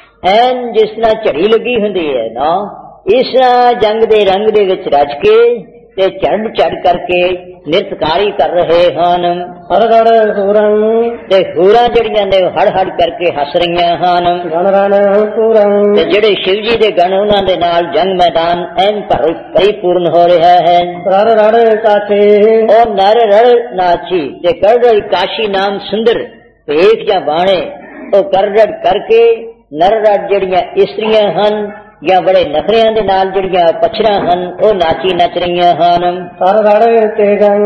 ਐਨ ਜਿਸ ਤਰ੍ਹਾਂ ਝੜੀ ਲੱਗੀ ਹੁੰਦੀ ਹੈ ਨਾ ਇਸ ਜੰਗ ਦੇ ਰੰਗ ਦੇ ਵਿੱਚ ਰਚ ਕੇ ਤੇ ਝੜ ਝੜ ਕਰਕੇ ਨਿਰਤਕਾਰੀ ਕਰ ਰਹੇ ਹਨ। ਹਰ ਰੜ ਹੂਰੰ, ਤੇ ਹੂਰਾਂ ਜਿਹੜੀਆਂ ਨੇ ਹੜ ਹੜ ਕਰਕੇ ਹੱਸ ਰਹੀਆਂ ਹਨ। ਗਣ ਰਣ ਹੂਰੰ, ਤੇ ਜਿਹੜੇ ਸ਼ਿਵ ਜੀ ਦੇ ਗਣ ਉਹਨਾਂ ਦੇ ਨਾਲ ਜੰਗ ਮੈਦਾਨ ਐਨ ਪਰਿਪੂਰਨ ਹੋ ਰਿਹਾ ਹੈ। ਰੜ ਰੜ ਕਾਠੀ, ਉਹ ਨਰ ਰੜ ਨਾਚੀ ਤੇ ਕਰ ਰੜ ਕਾਸ਼ੀ ਨਾਮ ਸੁੰਦਰ ਵੇਖ ਜਾਂ ਬਾਣੇ ਉਹ ਕਰ ਰੜ ਕਰਕੇ ਨਰ ਰੜ ਜਿਹੜੀਆਂ ਇਸਤਰੀਆਂ ਹਨ ਜਾਂ ਬੜੇ ਨਖਰਿਆਂ ਦੇ ਨਾਲ ਜਿਹੜੀਆਂ ਪਛੜਾਂ ਹਨ ਉਹ ਨਾਚੀ ਨੱਚ ਰਹੀਆਂ ਹਨ। ਹਰ ਰੜ ਤੇਗੰ,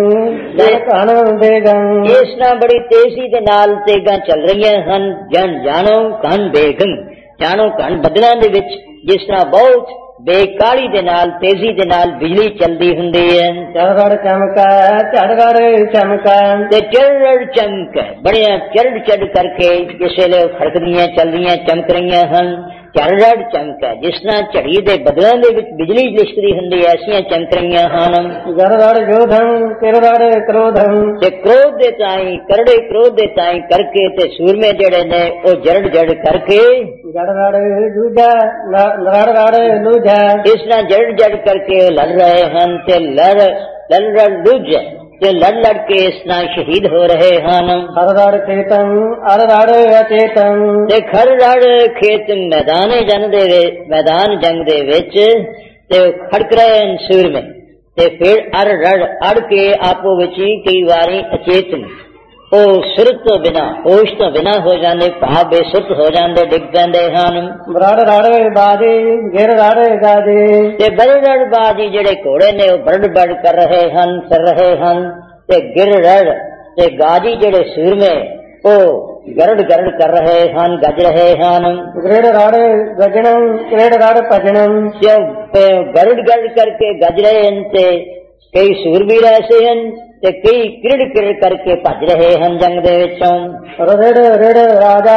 ਘਣ ਬੇਗੰ, ਇਸ ਨਾਲ ਬੜੀ ਤੇਜ਼ੀ ਦੇ ਨਾਲ ਤੇਗਾਂ ਚੱਲ ਰਹੀਆਂ ਹਨ। ਜਨ ਜਾਣੋ ਘਣ ਬੇਗੰ, ਜਾਣੋ ਘਣ ਬੱਦਲਾਂ ਦੇ ਵਿੱਚ ਜਿਸ ਤਰ੍ਹਾਂ ਬਹੁਤ ਬੇਕਾਲੀ ਦੇ ਨਾਲ ਤੇਜ਼ੀ ਦੇ ਨਾਲ ਬਿਜਲੀ ਚੱਲਦੀ ਹੁੰਦੀ ਹੈ। ਚੜ ਰੜ ਚਮਕਾ, ਝੜ ਰੜ ਚਮਕਾ, ਤੇ ਚੜ ਰੜ ਚਮਕ ਬੜੀਆਂ ਚੜ ਚੜ ਕਰਕੇ ਜਿਸ ਵੇਲੇ ਖੜਕਦੀਆਂ ਚੱਲਦੀਆਂ ਚਮਕ ਰਹੀਆਂ ਹਨ। ਝੜ ਰੜ ਚਮਕ ਜਿਸ ਤਰ੍ਹਾਂ ਝੜੀ ਦੇ ਬਦਲਾਂ ਦੇ ਵਿੱਚ ਬਿਜਲੀ ਲਿਸ਼ਕਦੀ ਹੁੰਦੀ ਐਸੀਆਂ ਚਮਕ ਰਹੀਆਂ ਹਨ। ਗੜ ਰੜ ਜੋਧੰ, ਕਿਰ ਰੜ ਕ੍ਰੋਧੰ, ਤੇ ਕ੍ਰੋਧ ਦੇ ਤਾਈ ਕਰੜੇ ਕ੍ਰੋਧ ਦੇ ਤਾਈ ਕਰਕੇ ਤੇ ਸੂਰਮੇ ਜਿਹੜੇ ਨੇ ਉਹ ਜੜ ਜੜ ਕਰਕੇ ਜੜ ਰੜ ਜੂਝਾ, ਰੜ ਰੜ ਲੂਝਾ, ਇਸ ਤਰ੍ਹਾਂ ਜੜ ਜੜ ਕਰਕੇ ਲੜ ਰਹੇ ਹਨ ਤੇ ਲੜ ਲੜ ਲੜ ਲੁੱਝ ਤੇ ਲੜ ਲੜ ਕੇ ਇਸ ਨਾਲ ਸ਼ਹੀਦ ਹੋ ਰਹੇ ਹਨ। ਹਰ ਰੜ ਚੇਤਨ ਅਰ ਰੜ ਅਚੇਤਨ ਤੇ ਖੜ ਰੜ ਖੇਤ ਮੈਦਾਨ ਜੰਗ ਦੇ ਮੈਦਾਨ ਜੰਗ ਦੇ ਵਿੱਚ ਤੇ ਖੜਕ ਰਹੇ ਹਨ ਸੂਰਮੇ ਤੇ ਫਿਰ ਅਰ ਰੜ ਅੜ ਕੇ ਆਪੋ ਵਿੱਚ ਹੀ ਕਈ ਵਾਰੀ ਅਚੇਤਨ ਉਹ ਸੁਰਤ ਤੋਂ ਬਿਨਾਂ ਹੋਸ਼ ਤੋਂ ਬਿਨਾਂ ਹੋ ਜਾਂਦੇ ਭਾਵ ਬੇਸੁੱਧ ਹੋ ਜਾਂਦੇ ਡਿੱਗ ਪੈਂਦੇ ਹਨ। ਰੜ ਰੜ ਬਾਜੀ ਗਿਰ ਰੜ ਗਾਜੀ ਤੇ ਬੜ ਰੜ ਬਾਜੀ ਜਿਹੜੇ ਘੋੜੇ ਨੇ ਉਹ ਬੜ ਬੜ ਕਰ ਰਹੇ ਹਨ ਕਰ ਰਹੇ ਹਨ ਤੇ ਗਿਰ ਰੜ ਤੇ ਗਾਜੀ ਜਿਹੜੇ ਸੂਰਮੇ ਉਹ ਗਰੜ ਗਰੜ ਕਰ ਰਹੇ ਹਨ ਗੱਜ ਰਹੇ ਹਨ। ਗਰੜ ਰੜ ਗਜਣੰ ਗਰੜ ਰੜ ਭਜਣੰ ਜੋ ਗਰੜ ਗਰੜ ਕਰਕੇ ਗੱਜ ਰਹੇ ਹਨ ਤੇ ਕਈ ਸੂਰਬੀਰ ਐਸੇ ਹਨ ਤੇ ਕਈ ਕਿਰੜ ਕਿਰੜ ਕਰਕੇ ਭੱਜ ਰਹੇ ਹਨ ਜੰਗ ਦੇ ਵਿੱਚੋਂ। ਰੜ ਰੜ ਰਾਜਾ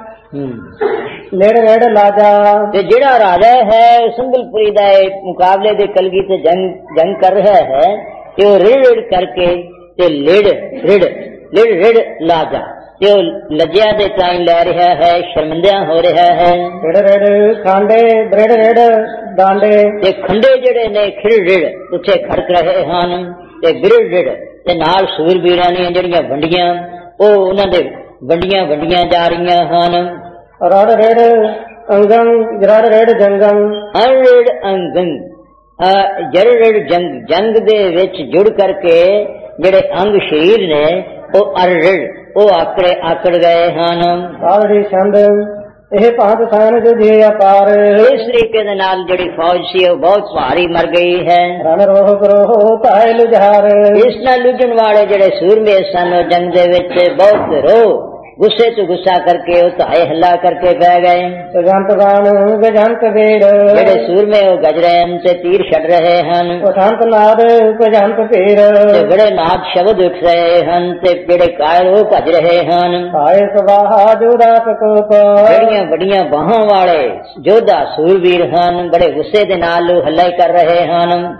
ਨੇੜ ਨੇੜ ਲਾਜਾ ਤੇ ਜਿਹੜਾ ਰਾਜਾ ਹੈ ਸੰਬਲਪੁਰੀ ਦਾ ਮੁਕਾਬਲੇ ਦੇ ਕਲਗੀ ਤੇ ਜੰਗ ਜੰਗ ਕਰ ਰਿਹਾ ਹੈ ਤੇ ਉਹ ਰਿੜ ਰਿੜ ਕਰਕੇ ਤੇ ਲੇੜ ਰਿੜ ਲਿੜ ਰਿੜ ਲਾਜਾ ਤੇ ਉਹ ਲੱਜਿਆ ਦੇ ਟਾਈਮ ਲੈ ਰਿਹਾ ਹੈ ਸ਼ਰਮਿੰਦਿਆਂ ਹੋ ਰਿਹਾ ਹੈ। ਰਿੜ ਰਿੜ ਖਾਂਡੇ ਰਿੜ ਰਿੜ ਡਾਂਡੇ ਤੇ ਖੰਡੇ ਜਿਹੜੇ ਨੇ ਖਿੜ ਰਿੜ ਉੱਥੇ ਖੜਕ ਰਹੇ ਹਨ ਤੇ ਗਿਰੜ ਰਿੜ ਤੇ ਨਾਲ ਸੂਰਬੀਰਾਂ ਦੀਆਂ ਜਿਹੜੀਆਂ ਵੰਡੀਆਂ ਉਹ ਉਹਨਾਂ ਦੇ ਵੰਡੀਆਂ ਵੰਡੀਆਂ ਜਾ ਰਹੀਆਂ ਹਨ। ਰੜ ਰਿੜ ਅੰਗੰ ਜੜ ਰਿੜ ਜੰਗੰ ਅੜ ਰਿੜ ਅੰਗੰ ਜੜ ਰਿੜ ਜੰਗ ਜੰਗ ਦੇ ਵਿੱਚ ਜੁੜ ਕਰਕੇ ਜਿਹੜੇ ਅੰਗ ਸਰੀਰ ਨੇ ਉਹ ਅੜ ਰਿੜ ਉਹ ਆਕੜੇ ਆਕੜ ਗਏ ਹਨ। ਆੜੀ ਛੰਦ ਇਹ ਭਾਂਤ ਸਾਨ ਜੁਝੇ ਅਪਾਰ ਇਸ ਤਰੀਕੇ ਦੇ ਨਾਲ ਜਿਹੜੀ ਫੌਜ ਸੀ ਉਹ ਬਹੁਤ ਭਾਰੀ ਮਰ ਗਈ ਹੈ। ਰਨ ਰੋਹ ਕਰੋ ਤਾਇ ਲੁਝਾਰ ਇਸ ਨਾਲ ਲੁਝਣ ਵਾਲੇ ਜਿਹੜੇ ਸੂਰਮੇ ਸਨ ਜੰਗ ਦੇ ਵਿੱਚ ਬਹੁਤ ਰੋ ਗੁੱਸੇ ਤੋਂ ਗੁੱਸਾ ਕਰਕੇ ਉਹ ਧਾਏ ਹੱਲਾ ਕਰਕੇ ਬਹਿ ਗਏ। ਗਜੰਤ ਬਾਣ ਗਜੰਤ ਵੀਰ ਜਿਹੜੇ ਸੂਰਮੇ ਉਹ ਗਜ ਰਹੇ ਹਨ ਤੇ ਤੀਰ ਛੱਡ ਰਹੇ ਹਨ। ਉਠੰਤ ਨਾਦ ਗਜੰਤ ਪੀਰ ਤੇ ਬੜੇ ਨਾਦ ਸ਼ਬਦ ਉੱਠ ਰਹੇ ਹਨ ਤੇ ਜਿਹੜੇ ਕਾਇਰ ਉਹ ਭੱਜ ਰਹੇ ਹਨ। ਆਏ ਸਵਾਹਾ ਜੋਦਾ ਸਕੋਪ ਜਿਹੜੀਆਂ ਵੱਡੀਆਂ ਬਾਹਾਂ ਵਾਲੇ ਯੋਧਾ ਸੂਰਬੀਰ ਹਨ ਬੜੇ ਗੁੱਸੇ ਦੇ ਨਾਲ ਹੱਲਾ ਕਰ ਰਹੇ ਹਨ।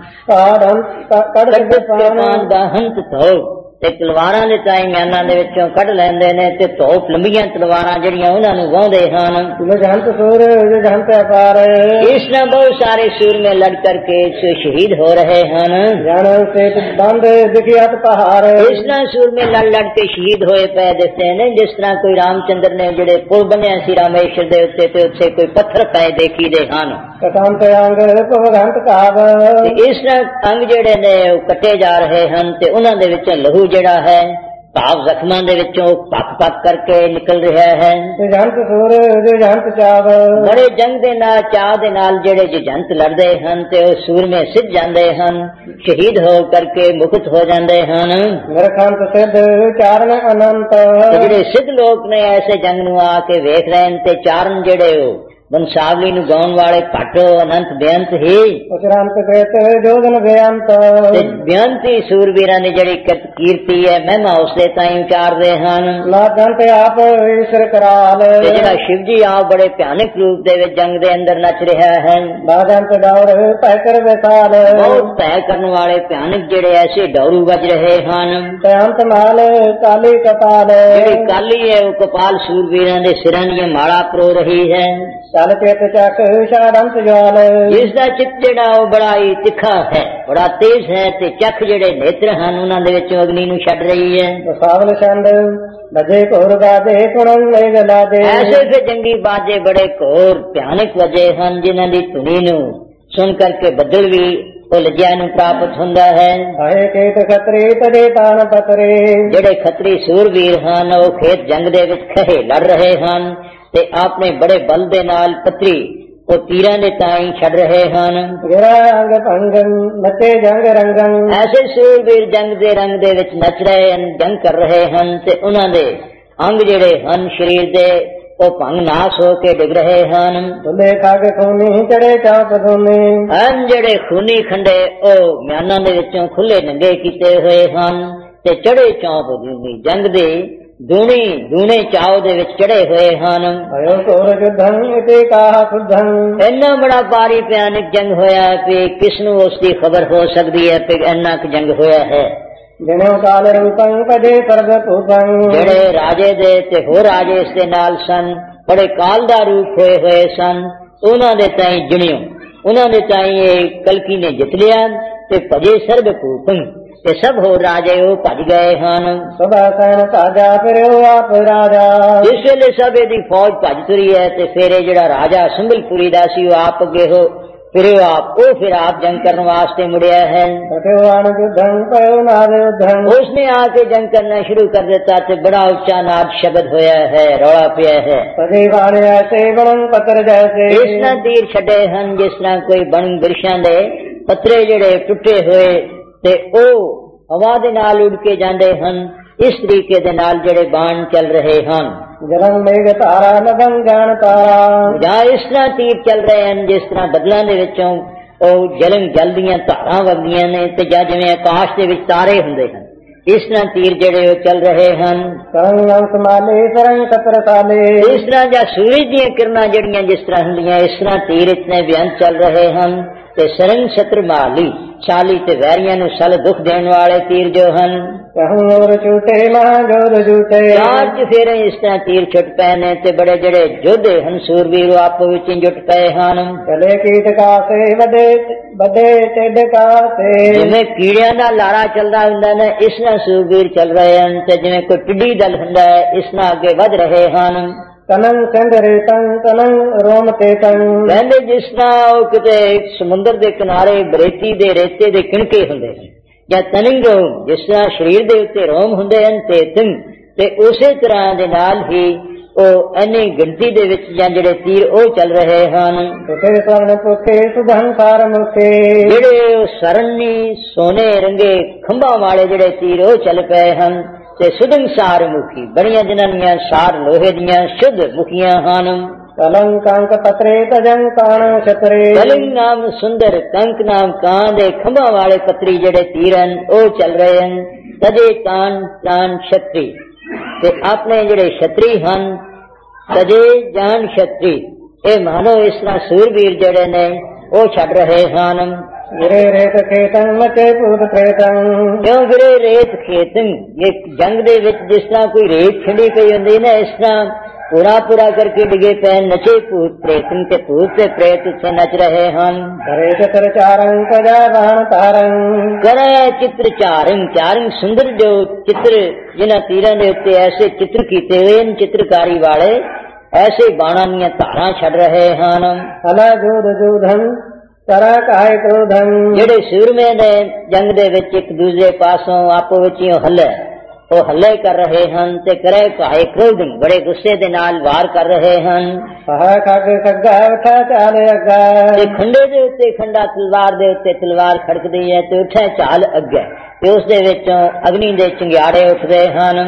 ਕੱਢ ਪਾਨ ਦਾ ਹੰਤ ਧੋ ਤੇ ਤਲਵਾਰਾਂ ਦੇ ਟਾਈਮ ਇਹਨਾਂ ਦੇ ਵਿੱਚੋਂ ਕੱਢ ਲੈਂਦੇ ਨੇ ਤੇ ਧੋਪ ਲੰਬੀਆਂ ਤਲਵਾਰਾਂ ਜਿਹੜੀਆਂ ਉਹਨਾਂ ਨੂੰ ਵਾਹੁੰਦੇ ਹਨ। ਜੰਤ ਸੂਰ ਜੰਤ ਅਪਾਰ ਇਸ ਨਾਲ ਬਹੁਤ ਸਾਰੇ ਸੂਰਮੇ ਲੜ ਕਰਕੇ ਸ਼ਹੀਦ ਹੋ ਰਹੇ ਹਨ। ਜਨ ਤੇ ਬੰਦ ਦਿਖਿਆਤ ਪਹਾੜ ਇਸ ਨਾਲ ਸੂਰਮੇ ਲੜ ਲੜ ਕੇ ਸ਼ਹੀਦ ਹੋਏ ਪਏ ਦਿਸਦੇ ਨੇ ਜਿਸ ਤਰ੍ਹਾਂ ਕੋਈ ਰਾਮਚੰਦਰ ਨੇ ਜਿਹੜੇ ਪੁਲ ਬੰਨਿਆ ਸੀ ਰਾਮੇਸ਼ਰ ਦੇ ਉੱਤੇ ਤੇ ਉੱਥੇ ਕੋਈ ਪੱਥਰ ਪਏ ਦੇਖੀਦੇ ਹਨ। ਕਟੰਤ ਅੰਗ ਭਗਵੰਤ ਕਾਬ ਇਸ ਨਾਲ ਅੰਗ ਜਿਹੜੇ ਨੇ ਉਹ ਕੱਟੇ ਜਾ ਰਹੇ ਹਨ ਤੇ ਉਹਨਾਂ ਦੇ ਵਿੱਚ ਲਹੂ ਜਿਹੜਾ ਹੈ ਭਾਵ ਜ਼ਖਮਾਂ ਦੇ ਵਿੱਚੋਂ ਪੱਕ ਪੱਕ ਕਰਕੇ ਨਿਕਲ ਰਿਹਾ ਹੈ। ਜੰਤ ਸੂਰ ਜੰਤ ਚਾਵ ਬੜੇ ਜੰਗ ਦੇ ਨਾਲ ਚਾਹ ਦੇ ਨਾਲ ਜਿਹੜੇ ਜੰਤ ਲੜਦੇ ਹਨ ਤੇ ਉਹ ਸੂਰਮੇ ਸਿੱਧ ਜਾਂਦੇ ਹਨ ਸ਼ਹੀਦ ਹੋ ਕਰਕੇ ਮੁਕਤ ਹੋ ਜਾਂਦੇ ਹਨ। ਨਿਰਖੰਤ ਸਿੱਧ ਚਾਰਨ ਅਨੰਤ ਜਿਹੜੇ ਸਿੱਧ ਲੋਕ ਨੇ ਐਸੇ ਜੰਗ ਨੂੰ ਆ ਕੇ ਵੇਖ ਰਹੇ ਨੇ ਤੇ ਚਾਰਨ ਜਿਹੜੇ ਉਹ ਬੰਸਾਵਲੀ ਨੂੰ ਗਾਉਣ ਵਾਲੇ ਘੱਟ ਅਨੰਤ ਬੇਅੰਤ ਹੀ ਉਚਰੰਤ ਕ੍ਰਿਤ ਜੋਦਨ ਬੇਅੰਤ ਤੇ ਬੇਅੰਤੀ ਸੂਰਬੀਰਾਂ ਦੀ ਜਿਹੜੀ ਕੀਰਤੀ ਹੈ ਮਹਿਮਾ ਉਸੇ ਤਾਈਂ ਉਚਾਰਦੇ ਹਨ। ਲਾਗੰਤ ਆਪ ਈਸ਼ਰ ਕਰਾਲ ਤੇ ਜਿਹੜਾ ਸ਼ਿਵ ਜੀ ਆਪ ਬੜੇ ਭਿਆਨਕ ਰੂਪ ਦੇ ਵਿੱਚ ਜੰਗ ਦੇ ਅੰਦਰ ਨੱਚ ਰਿਹਾ ਹੈ। ਲਾਗੰਤ ਡੌਰ ਭੈ ਕਰ ਵਿਸਾਲ ਬਹੁਤ ਭੈ ਕਰਨ ਵਾਲੇ ਭਿਆਨਕ ਜਿਹੜੇ ਐਸੇ ਡੌਰੂ ਵੱਜ ਰਹੇ ਹਨ। ਤੇ ਅੰਤ ਮਾਲ ਕਾਲੀ ਕਪਾਲ ਜਿਹੜੀ ਕਾਲੀ ਹੈ ਉਹ ਕਪਾਲ ਸੂਰਬੀਰਾਂ ਦੇ ਸਿਰਾਂ ਦੀਆਂ ਮਾਲਾ ਪਰੋ ਰਹੀ ਹੈ। ਚਲ ਚਿਤ ਚੱਕ ਸ਼ਾਦੰਤ ਜਵਾਲ ਇਸ ਦਾ ਚਿੱਤ ਜਿਹੜਾ ਉਹ ਬੜਾ ਹੀ ਤਿੱਖਾ ਹੈ ਬੜਾ ਤੇਜ਼ ਹੈ ਤੇ ਚੱਖ ਜਿਹੜੇ ਨੇਤਰ ਹਨ ਉਹਨਾਂ ਦੇ ਵਿੱਚੋਂ ਅਗਨੀ ਨੂੰ ਛੱਡ ਰਹੀ ਹੈ। ਸਾਵਲ ਛੰਦ ਵਜੇ ਘੋਰ ਬਾਜੇ ਕੁਣਨ ਲੈ ਗਲਾ ਦੇ ਐਸੇ ਫਿਰ ਜੰਗੀ ਬਾਜੇ ਬੜੇ ਘੋਰ ਭਿਆਨਕ ਵਜੇ ਹਨ ਜਿਨ੍ਹਾਂ ਦੀ ਧੁਨੀ ਨੂੰ ਸੁਣ ਕਰਕੇ ਬੱਦਲ ਵੀ ਉਹ ਲੱਜਿਆ ਨੂੰ ਪ੍ਰਾਪਤ ਹੁੰਦਾ ਹੈ। ਆਏ ਖੇਤ ਖਤਰੀ ਤਦੇ ਤਾਨ ਪਤਰੇ ਜਿਹੜੇ ਖਤਰੀ ਸੂਰਬੀਰ ਹਨ ਉਹ ਖੇਤ ਜੰਗ ਦੇ ਵਿੱਚ ਖਹੇ ਲੜ ਰਹੇ ਹਨ ਤੇ ਆਪਣੇ ਬੜੇ ਬਲ ਦੇ ਨਾਲ ਪੱਤਰੀ ਉਹ ਤੀਰਾਂ ਦੇ ਤਾਈਂ ਛੱਡ ਰਹੇ ਹਨ। ਰੰਗ ਭੰਗਨ ਨੱਚੇ ਜੰਗ ਰੰਗਨ ਐਸੇ ਸੂਰਬੀਰ ਜੰਗ ਦੇ ਰੰਗ ਦੇ ਵਿੱਚ ਨੱਚ ਰਹੇ ਹਨ ਜੰਗ ਕਰ ਰਹੇ ਹਨ ਤੇ ਉਹਨਾਂ ਦੇ ਅੰਗ ਜਿਹੜੇ ਹਨ ਸਰੀਰ ਦੇ ਉਹ ਭੰਗ ਨਾਸ ਹੋ ਕੇ ਡਿੱਗ ਰਹੇ ਹਨ। ਦੁਲੇ ਖਾਗ ਖੂਨੀ ਚੜੇ ਚਾਪ ਧੂਨੀ ਹਨ ਜਿਹੜੇ ਖੂਨੀ ਖੰਡੇ ਉਹ ਮਿਆਨਾਂ ਦੇ ਵਿੱਚੋਂ ਖੁੱਲੇ ਨੰਗੇ ਕੀਤੇ ਹੋਏ ਹਨ ਤੇ ਚੜੇ ਚੌਂਪ ਧੂਨੀ ਜੰਗ ਦੇ ਦੂਣੀ ਦੂਣੇ ਚਾਉ ਦੇ ਵਿੱਚ ਚੜੇ ਹੋਏ ਹਨ। ਆਇਓ ਕੋਰ ਜੁਧੰ ਤੇ ਕਾਹ ਖੁਧੰ ਇੰਨਾ ਬੜਾ ਭਾਰੀ ਭਿਆਨਕ ਜੰਗ ਹੋਇਆ ਕਿ ਕਿਸ ਨੂੰ ਉਸ ਦੀ ਖਬਰ ਹੋ ਸਕਦੀ ਹੈ ਕਿ ਇੰਨਾ ਕੁ ਜੰਗ ਹੋਇਆ ਹੈ। ਜਿਨ੍ਹਾਂ ਕਾਲ ਰੂਪੰ ਕਦੇ ਸਰਬ ਭੂਪੰ ਜਿਹੜੇ ਰਾਜੇ ਦੇ ਤੇ ਹੋਰ ਰਾਜੇ ਇਸ ਦੇ ਨਾਲ ਸਨ ਬੜੇ ਕਾਲ ਦਾ ਰੂਪ ਹੋਏ ਹੋਏ ਸਨ ਉਹਨਾਂ ਦੇ ਤਾਈਂ ਜਿਣਿਓ ਉਹਨਾਂ ਦੇ ਤਾਈਂ ਇਹ ਕਲਕੀ ਨੇ ਜਿੱਤ ਲਿਆ ਤੇ ਭਜੇ ਸਰਬ ਭੂਪੰ ਤੇ ਸਭ ਹੋਰ ਰਾਜੇ ਉਹ ਭੱਜ ਗਏ ਹਨ। ਸਭਾ ਸੈਨ ਭਾਜਾ ਫਿਰਿਓ ਆਪ ਰਾਜਾ। ਜਿਸ ਵੇਲੇ ਸਭ ਇਹਦੀ ਫੌਜ ਭੱਜ ਤੁਰੀ ਹੈ ਤੇ ਫਿਰ ਇਹ ਜਿਹੜਾ ਰਾਜਾ ਸੰਭਲਪੁਰੀ ਦਾ ਸੀ ਉਹ ਆਪ ਅੱਗੇ ਹੋ ਫਿਰਿਓ ਆਪ ਉਹ ਫਿਰ ਆਪ ਜੰਗ ਕਰਨ ਵਾਸਤੇ ਮੁੜਿਆ ਹੈ। ਉਸਨੇ ਆ ਕੇ ਜੰਗ ਕਰਨਾ ਸ਼ੁਰੂ ਕਰ ਦਿੱਤਾ ਤੇ ਬੜਾ ਉੱਚਾ ਨਾਦ ਸ਼ਬਦ ਹੋਇਆ ਹੈ, ਰੌਲਾ ਪਿਆ ਹੈ। ਇਸ ਤਰ੍ਹਾਂ ਤੀਰ ਛੱਡੇ ਹਨ ਜਿਸ ਤਰ੍ਹਾਂ ਕੋਈ ਬਣ ਬਿਰਸ਼ਾਂ ਦੇ ਪੱਤਰੇ ਜਿਹੜੇ ਟੁੱਟੇ ਹੋਏ ਤੇ ਉਹ ਹਵਾ ਦੇ ਨਾਲ ਉੱਡ ਕੇ ਜਾਂਦੇ ਹਨ। ਇਸ ਤਰੀਕੇ ਦੇ ਨਾਲ ਜਿਹੜੇ ਬਾਣ ਚੱਲ ਰਹੇ ਹਨ। ਜਲਨ ਮੇਘ ਤਾਰਾ ਨਗਨ ਗਣ ਤਾਰਾ। ਜਾਂ ਇਸ ਤਰ੍ਹਾਂ ਤੀਰ ਚੱਲ ਰਹੇ ਹਨ ਜਿਸ ਤਰ੍ਹਾਂ ਬੱਦਲਾਂ ਦੇ ਵਿੱਚੋਂ ਉਹ ਜਲਨ ਜਲ ਦੀਆਂ ਧਾਰਾਂ ਵਗਦੀਆਂ ਨੇ ਤੇ ਜਾਂ ਜਿਵੇਂ ਆਕਾਸ਼ ਦੇ ਵਿੱਚ ਤਾਰੇ ਹੁੰਦੇ ਹਨ, ਇਸ ਤਰ੍ਹਾਂ ਤੀਰ ਜਿਹੜੇ ਉਹ ਚੱਲ ਰਹੇ ਹਨ। ਇਸ ਤਰ੍ਹਾਂ ਜਾਂ ਸੂਰਜ ਦੀਆਂ ਕਿਰਨਾਂ ਜਿਹੜੀਆਂ ਜਿਸ ਤਰ੍ਹਾਂ ਹੁੰਦੀਆਂ ਇਸ ਤਰ੍ਹਾਂ ਤੀਰ ਇਤਨੇ ਬੇਅੰਤ ਚੱਲ ਰਹੇ ਹਨ। ਤੇ ਸਰੰਗ ਛਤਰ ਮਾਲੀ ਛਾਲੀ ਤੇ ਵੈਰੀਆਂ ਨੂੰ ਸਲ ਦੁੱਖ ਦੇਣ ਵਾਲੇ ਤੀਰ ਜੋ ਹਨ। ਚਾਰ ਫੇਰੇ ਇਸ ਤਰ੍ਹਾਂ ਤੀਰ ਛੁੱਟ ਪਏ ਨੇ ਤੇ ਬੜੇ ਜਿਹੜੇ ਯੋਧੇ ਹਨ ਸੂਰਬੀਰ ਆਪੋ ਵਿੱਚ ਜੁਟ ਪਏ ਹਨ। ਜਿਵੇਂ ਕੀੜਿਆਂ ਦਾ ਲਾਰਾ ਚੱਲਦਾ ਹੁੰਦਾ ਨਾ ਇਸ ਤਰ੍ਹਾਂ ਸੂਰਬੀਰ ਚੱਲ ਰਹੇ ਹਨ ਤੇ ਜਿਵੇਂ ਕੋਈ ਟਿੱਡੀ ਦਲ ਹੁੰਦਾ ਹੈ ਇਸ ਤਰ੍ਹਾਂ ਅੱਗੇ ਵੱਧ ਰਹੇ ਹਨ। ਕਹਿੰਦੇ ਜਿਸ ਤਰ੍ਹਾਂ ਉਹ ਕਿਤੇ ਸਮੁੰਦਰ ਦੇ ਕਿਨਾਰੇ ਬਰੇਤੀ ਦੇ ਰੇਤੇ ਦੇ ਕਿਣਕੇ ਹੁੰਦੇ ਹਨ ਜਾਂ ਤਨਿੰਗ ਜਿਸ ਤਰ੍ਹਾਂ ਸਰੀਰ ਦੇ ਉੱਤੇ ਰੋਮ ਹੁੰਦੇ ਹਨ ਤੇ ਤਿੰਗ ਤੇ ਉਸੇ ਤਰ੍ਹਾਂ ਦੇ ਨਾਲ ਹੀ ਉਹ ਇੰਨੀ ਗਿਣਤੀ ਦੇ ਵਿੱਚ ਜਾਂ ਜਿਹੜੇ ਤੀਰ ਉਹ ਚੱਲ ਰਹੇ ਹਨ। ਜਿਹੜੇ ਉਹ ਸਰਨੀ ਸੋਨੇ ਰੰਗੇ ਖੰਭਾਂ ਵਾਲੇ ਜਿਹੜੇ ਤੀਰ ਉਹ ਚੱਲ ਪਏ ਹਨ ਤੇ ਸੁਦੰ ਸਾਰ ਮੁਖੀ ਬੜੀਆਂ ਜਿਨ੍ਹਾਂ ਦੀਆਂ ਸਾਰ ਲੋਹੇ ਦੀਆਂ ਸ਼ੁੱਧ ਮੁਖੀਆਂ ਹਨ। ਕਲੰਕ ਕੰਕ ਪਤਰੇ ਤਜੰ ਕਾਣ ਛਤਰੇ। ਕਲਿੰਗ ਨਾਮ ਸੁੰਦਰ ਕੰਕ ਨਾਮ ਕਾਂ ਦੇ ਖੰਭਾਂ ਵਾਲੇ ਪਤਰੀ ਜਿਹੜੇ ਤੀਰ ਹਨ ਉਹ ਚੱਲ ਰਹੇ ਹਨ। ਤਜੇ ਕਾਨ ਪ੍ਰਾਨ ਛਤਰੀ ਤੇ ਆਪਣੇ ਜਿਹੜੇ ਛਤਰੀ ਹਨ ਤਜੇ ਜਾਨ ਛਤਰੀ ਇਹ ਮਾਨੋ ਇਸ ਤਰ੍ਹਾਂ ਸੂਰਬੀਰ ਜਿਹੜੇ ਨੇ ਉਹ ਛੱਡ ਰਹੇ ਹਨ। ਗਿਰੇ ਰੇਤ ਖੇਤਨ ਮਚੇ ਭੂਤ ਪ੍ਰੇਤਨ। ਕਿਉਂ ਗਿਰੇ ਰੇਤ ਖੇਤਨ ਇਹ ਜੰਗ ਦੇ ਵਿੱਚ ਜਿਸ ਤਰ੍ਹਾਂ ਕੋਈ ਰੇਤ ਛਿੰਡੀ ਪਈ ਹੁੰਦੀ ਨਾ ਇਸ ਤਰ੍ਹਾਂ ਪੂਰਾ ਪੂਰਾ ਕਰਕੇ ਡਿਗੇ ਪੈ ਨਚੇ ਭੂਤ ਪ੍ਰੇਤਨ ਤੇ ਭੂਤ ਤੇ ਪ੍ਰੇਤ ਉੱਥੇ ਨੱਚ ਰਹੇ ਹਨ। ਕਰੇ ਚਿੱਤਰ ਚਾਰੰ ਕਜਾ ਬਾਣ ਤਾਰੰ। ਕਰੇ ਚਿੱਤਰ ਚਾਰੰ ਚਾਰੰ ਸੁੰਦਰ ਜੋ ਚਿੱਤਰ ਜਿਨ੍ਹਾਂ ਤੀਰਾਂ ਦੇ ਉੱਤੇ ਐਸੇ ਚਿੱਤਰ ਕੀਤੇ ਹੋਏ ਨੇ ਚਿੱਤਰਕਾਰੀ ਵਾਲੇ ਐਸੇ ਬਾਣਾਂ ਦੀਆਂ ਧਾਰਾਂ ਛੱਡ ਰਹੇ ਹਨ। ਹਲਾ ਜੋਧ ਜੋਧਨ ਜਿਹੜੇ ਸੂਰਮੇ ਨੇ ਜੰਗ ਦੇ ਵਿੱਚ ਇੱਕ ਦੂਜੇ ਪਾਸੋਂ ਆਪੋ ਵਿੱਚ ਹੱਲੇ ਉਹ ਹੱਲੇ ਕਰ ਰਹੇ ਹਨ ਤੇ ਕਰੇ ਕਾਏ ਕ੍ਰੋਧ ਬੜੇ ਗੁੱਸੇ ਦੇ ਨਾਲ ਵਾਰ ਕਰ ਰਹੇ ਹਨ। ਤੇ ਖੰਡੇ ਦੇ ਉੱਤੇ ਖੰਡਾ ਤਲਵਾਰ ਦੇ ਉੱਤੇ ਤਲਵਾਰ ਖੜਕਦੀ ਹੈ ਤੇ ਉੱਠੇ ਝਾਲ ਅੱਗੇ ਤੇ ਉਸ ਦੇ ਵਿੱਚੋਂ ਅਗਨੀ ਦੇ ਚੰਗਿਆੜੇ ਉੱਠਦੇ ਹਨ।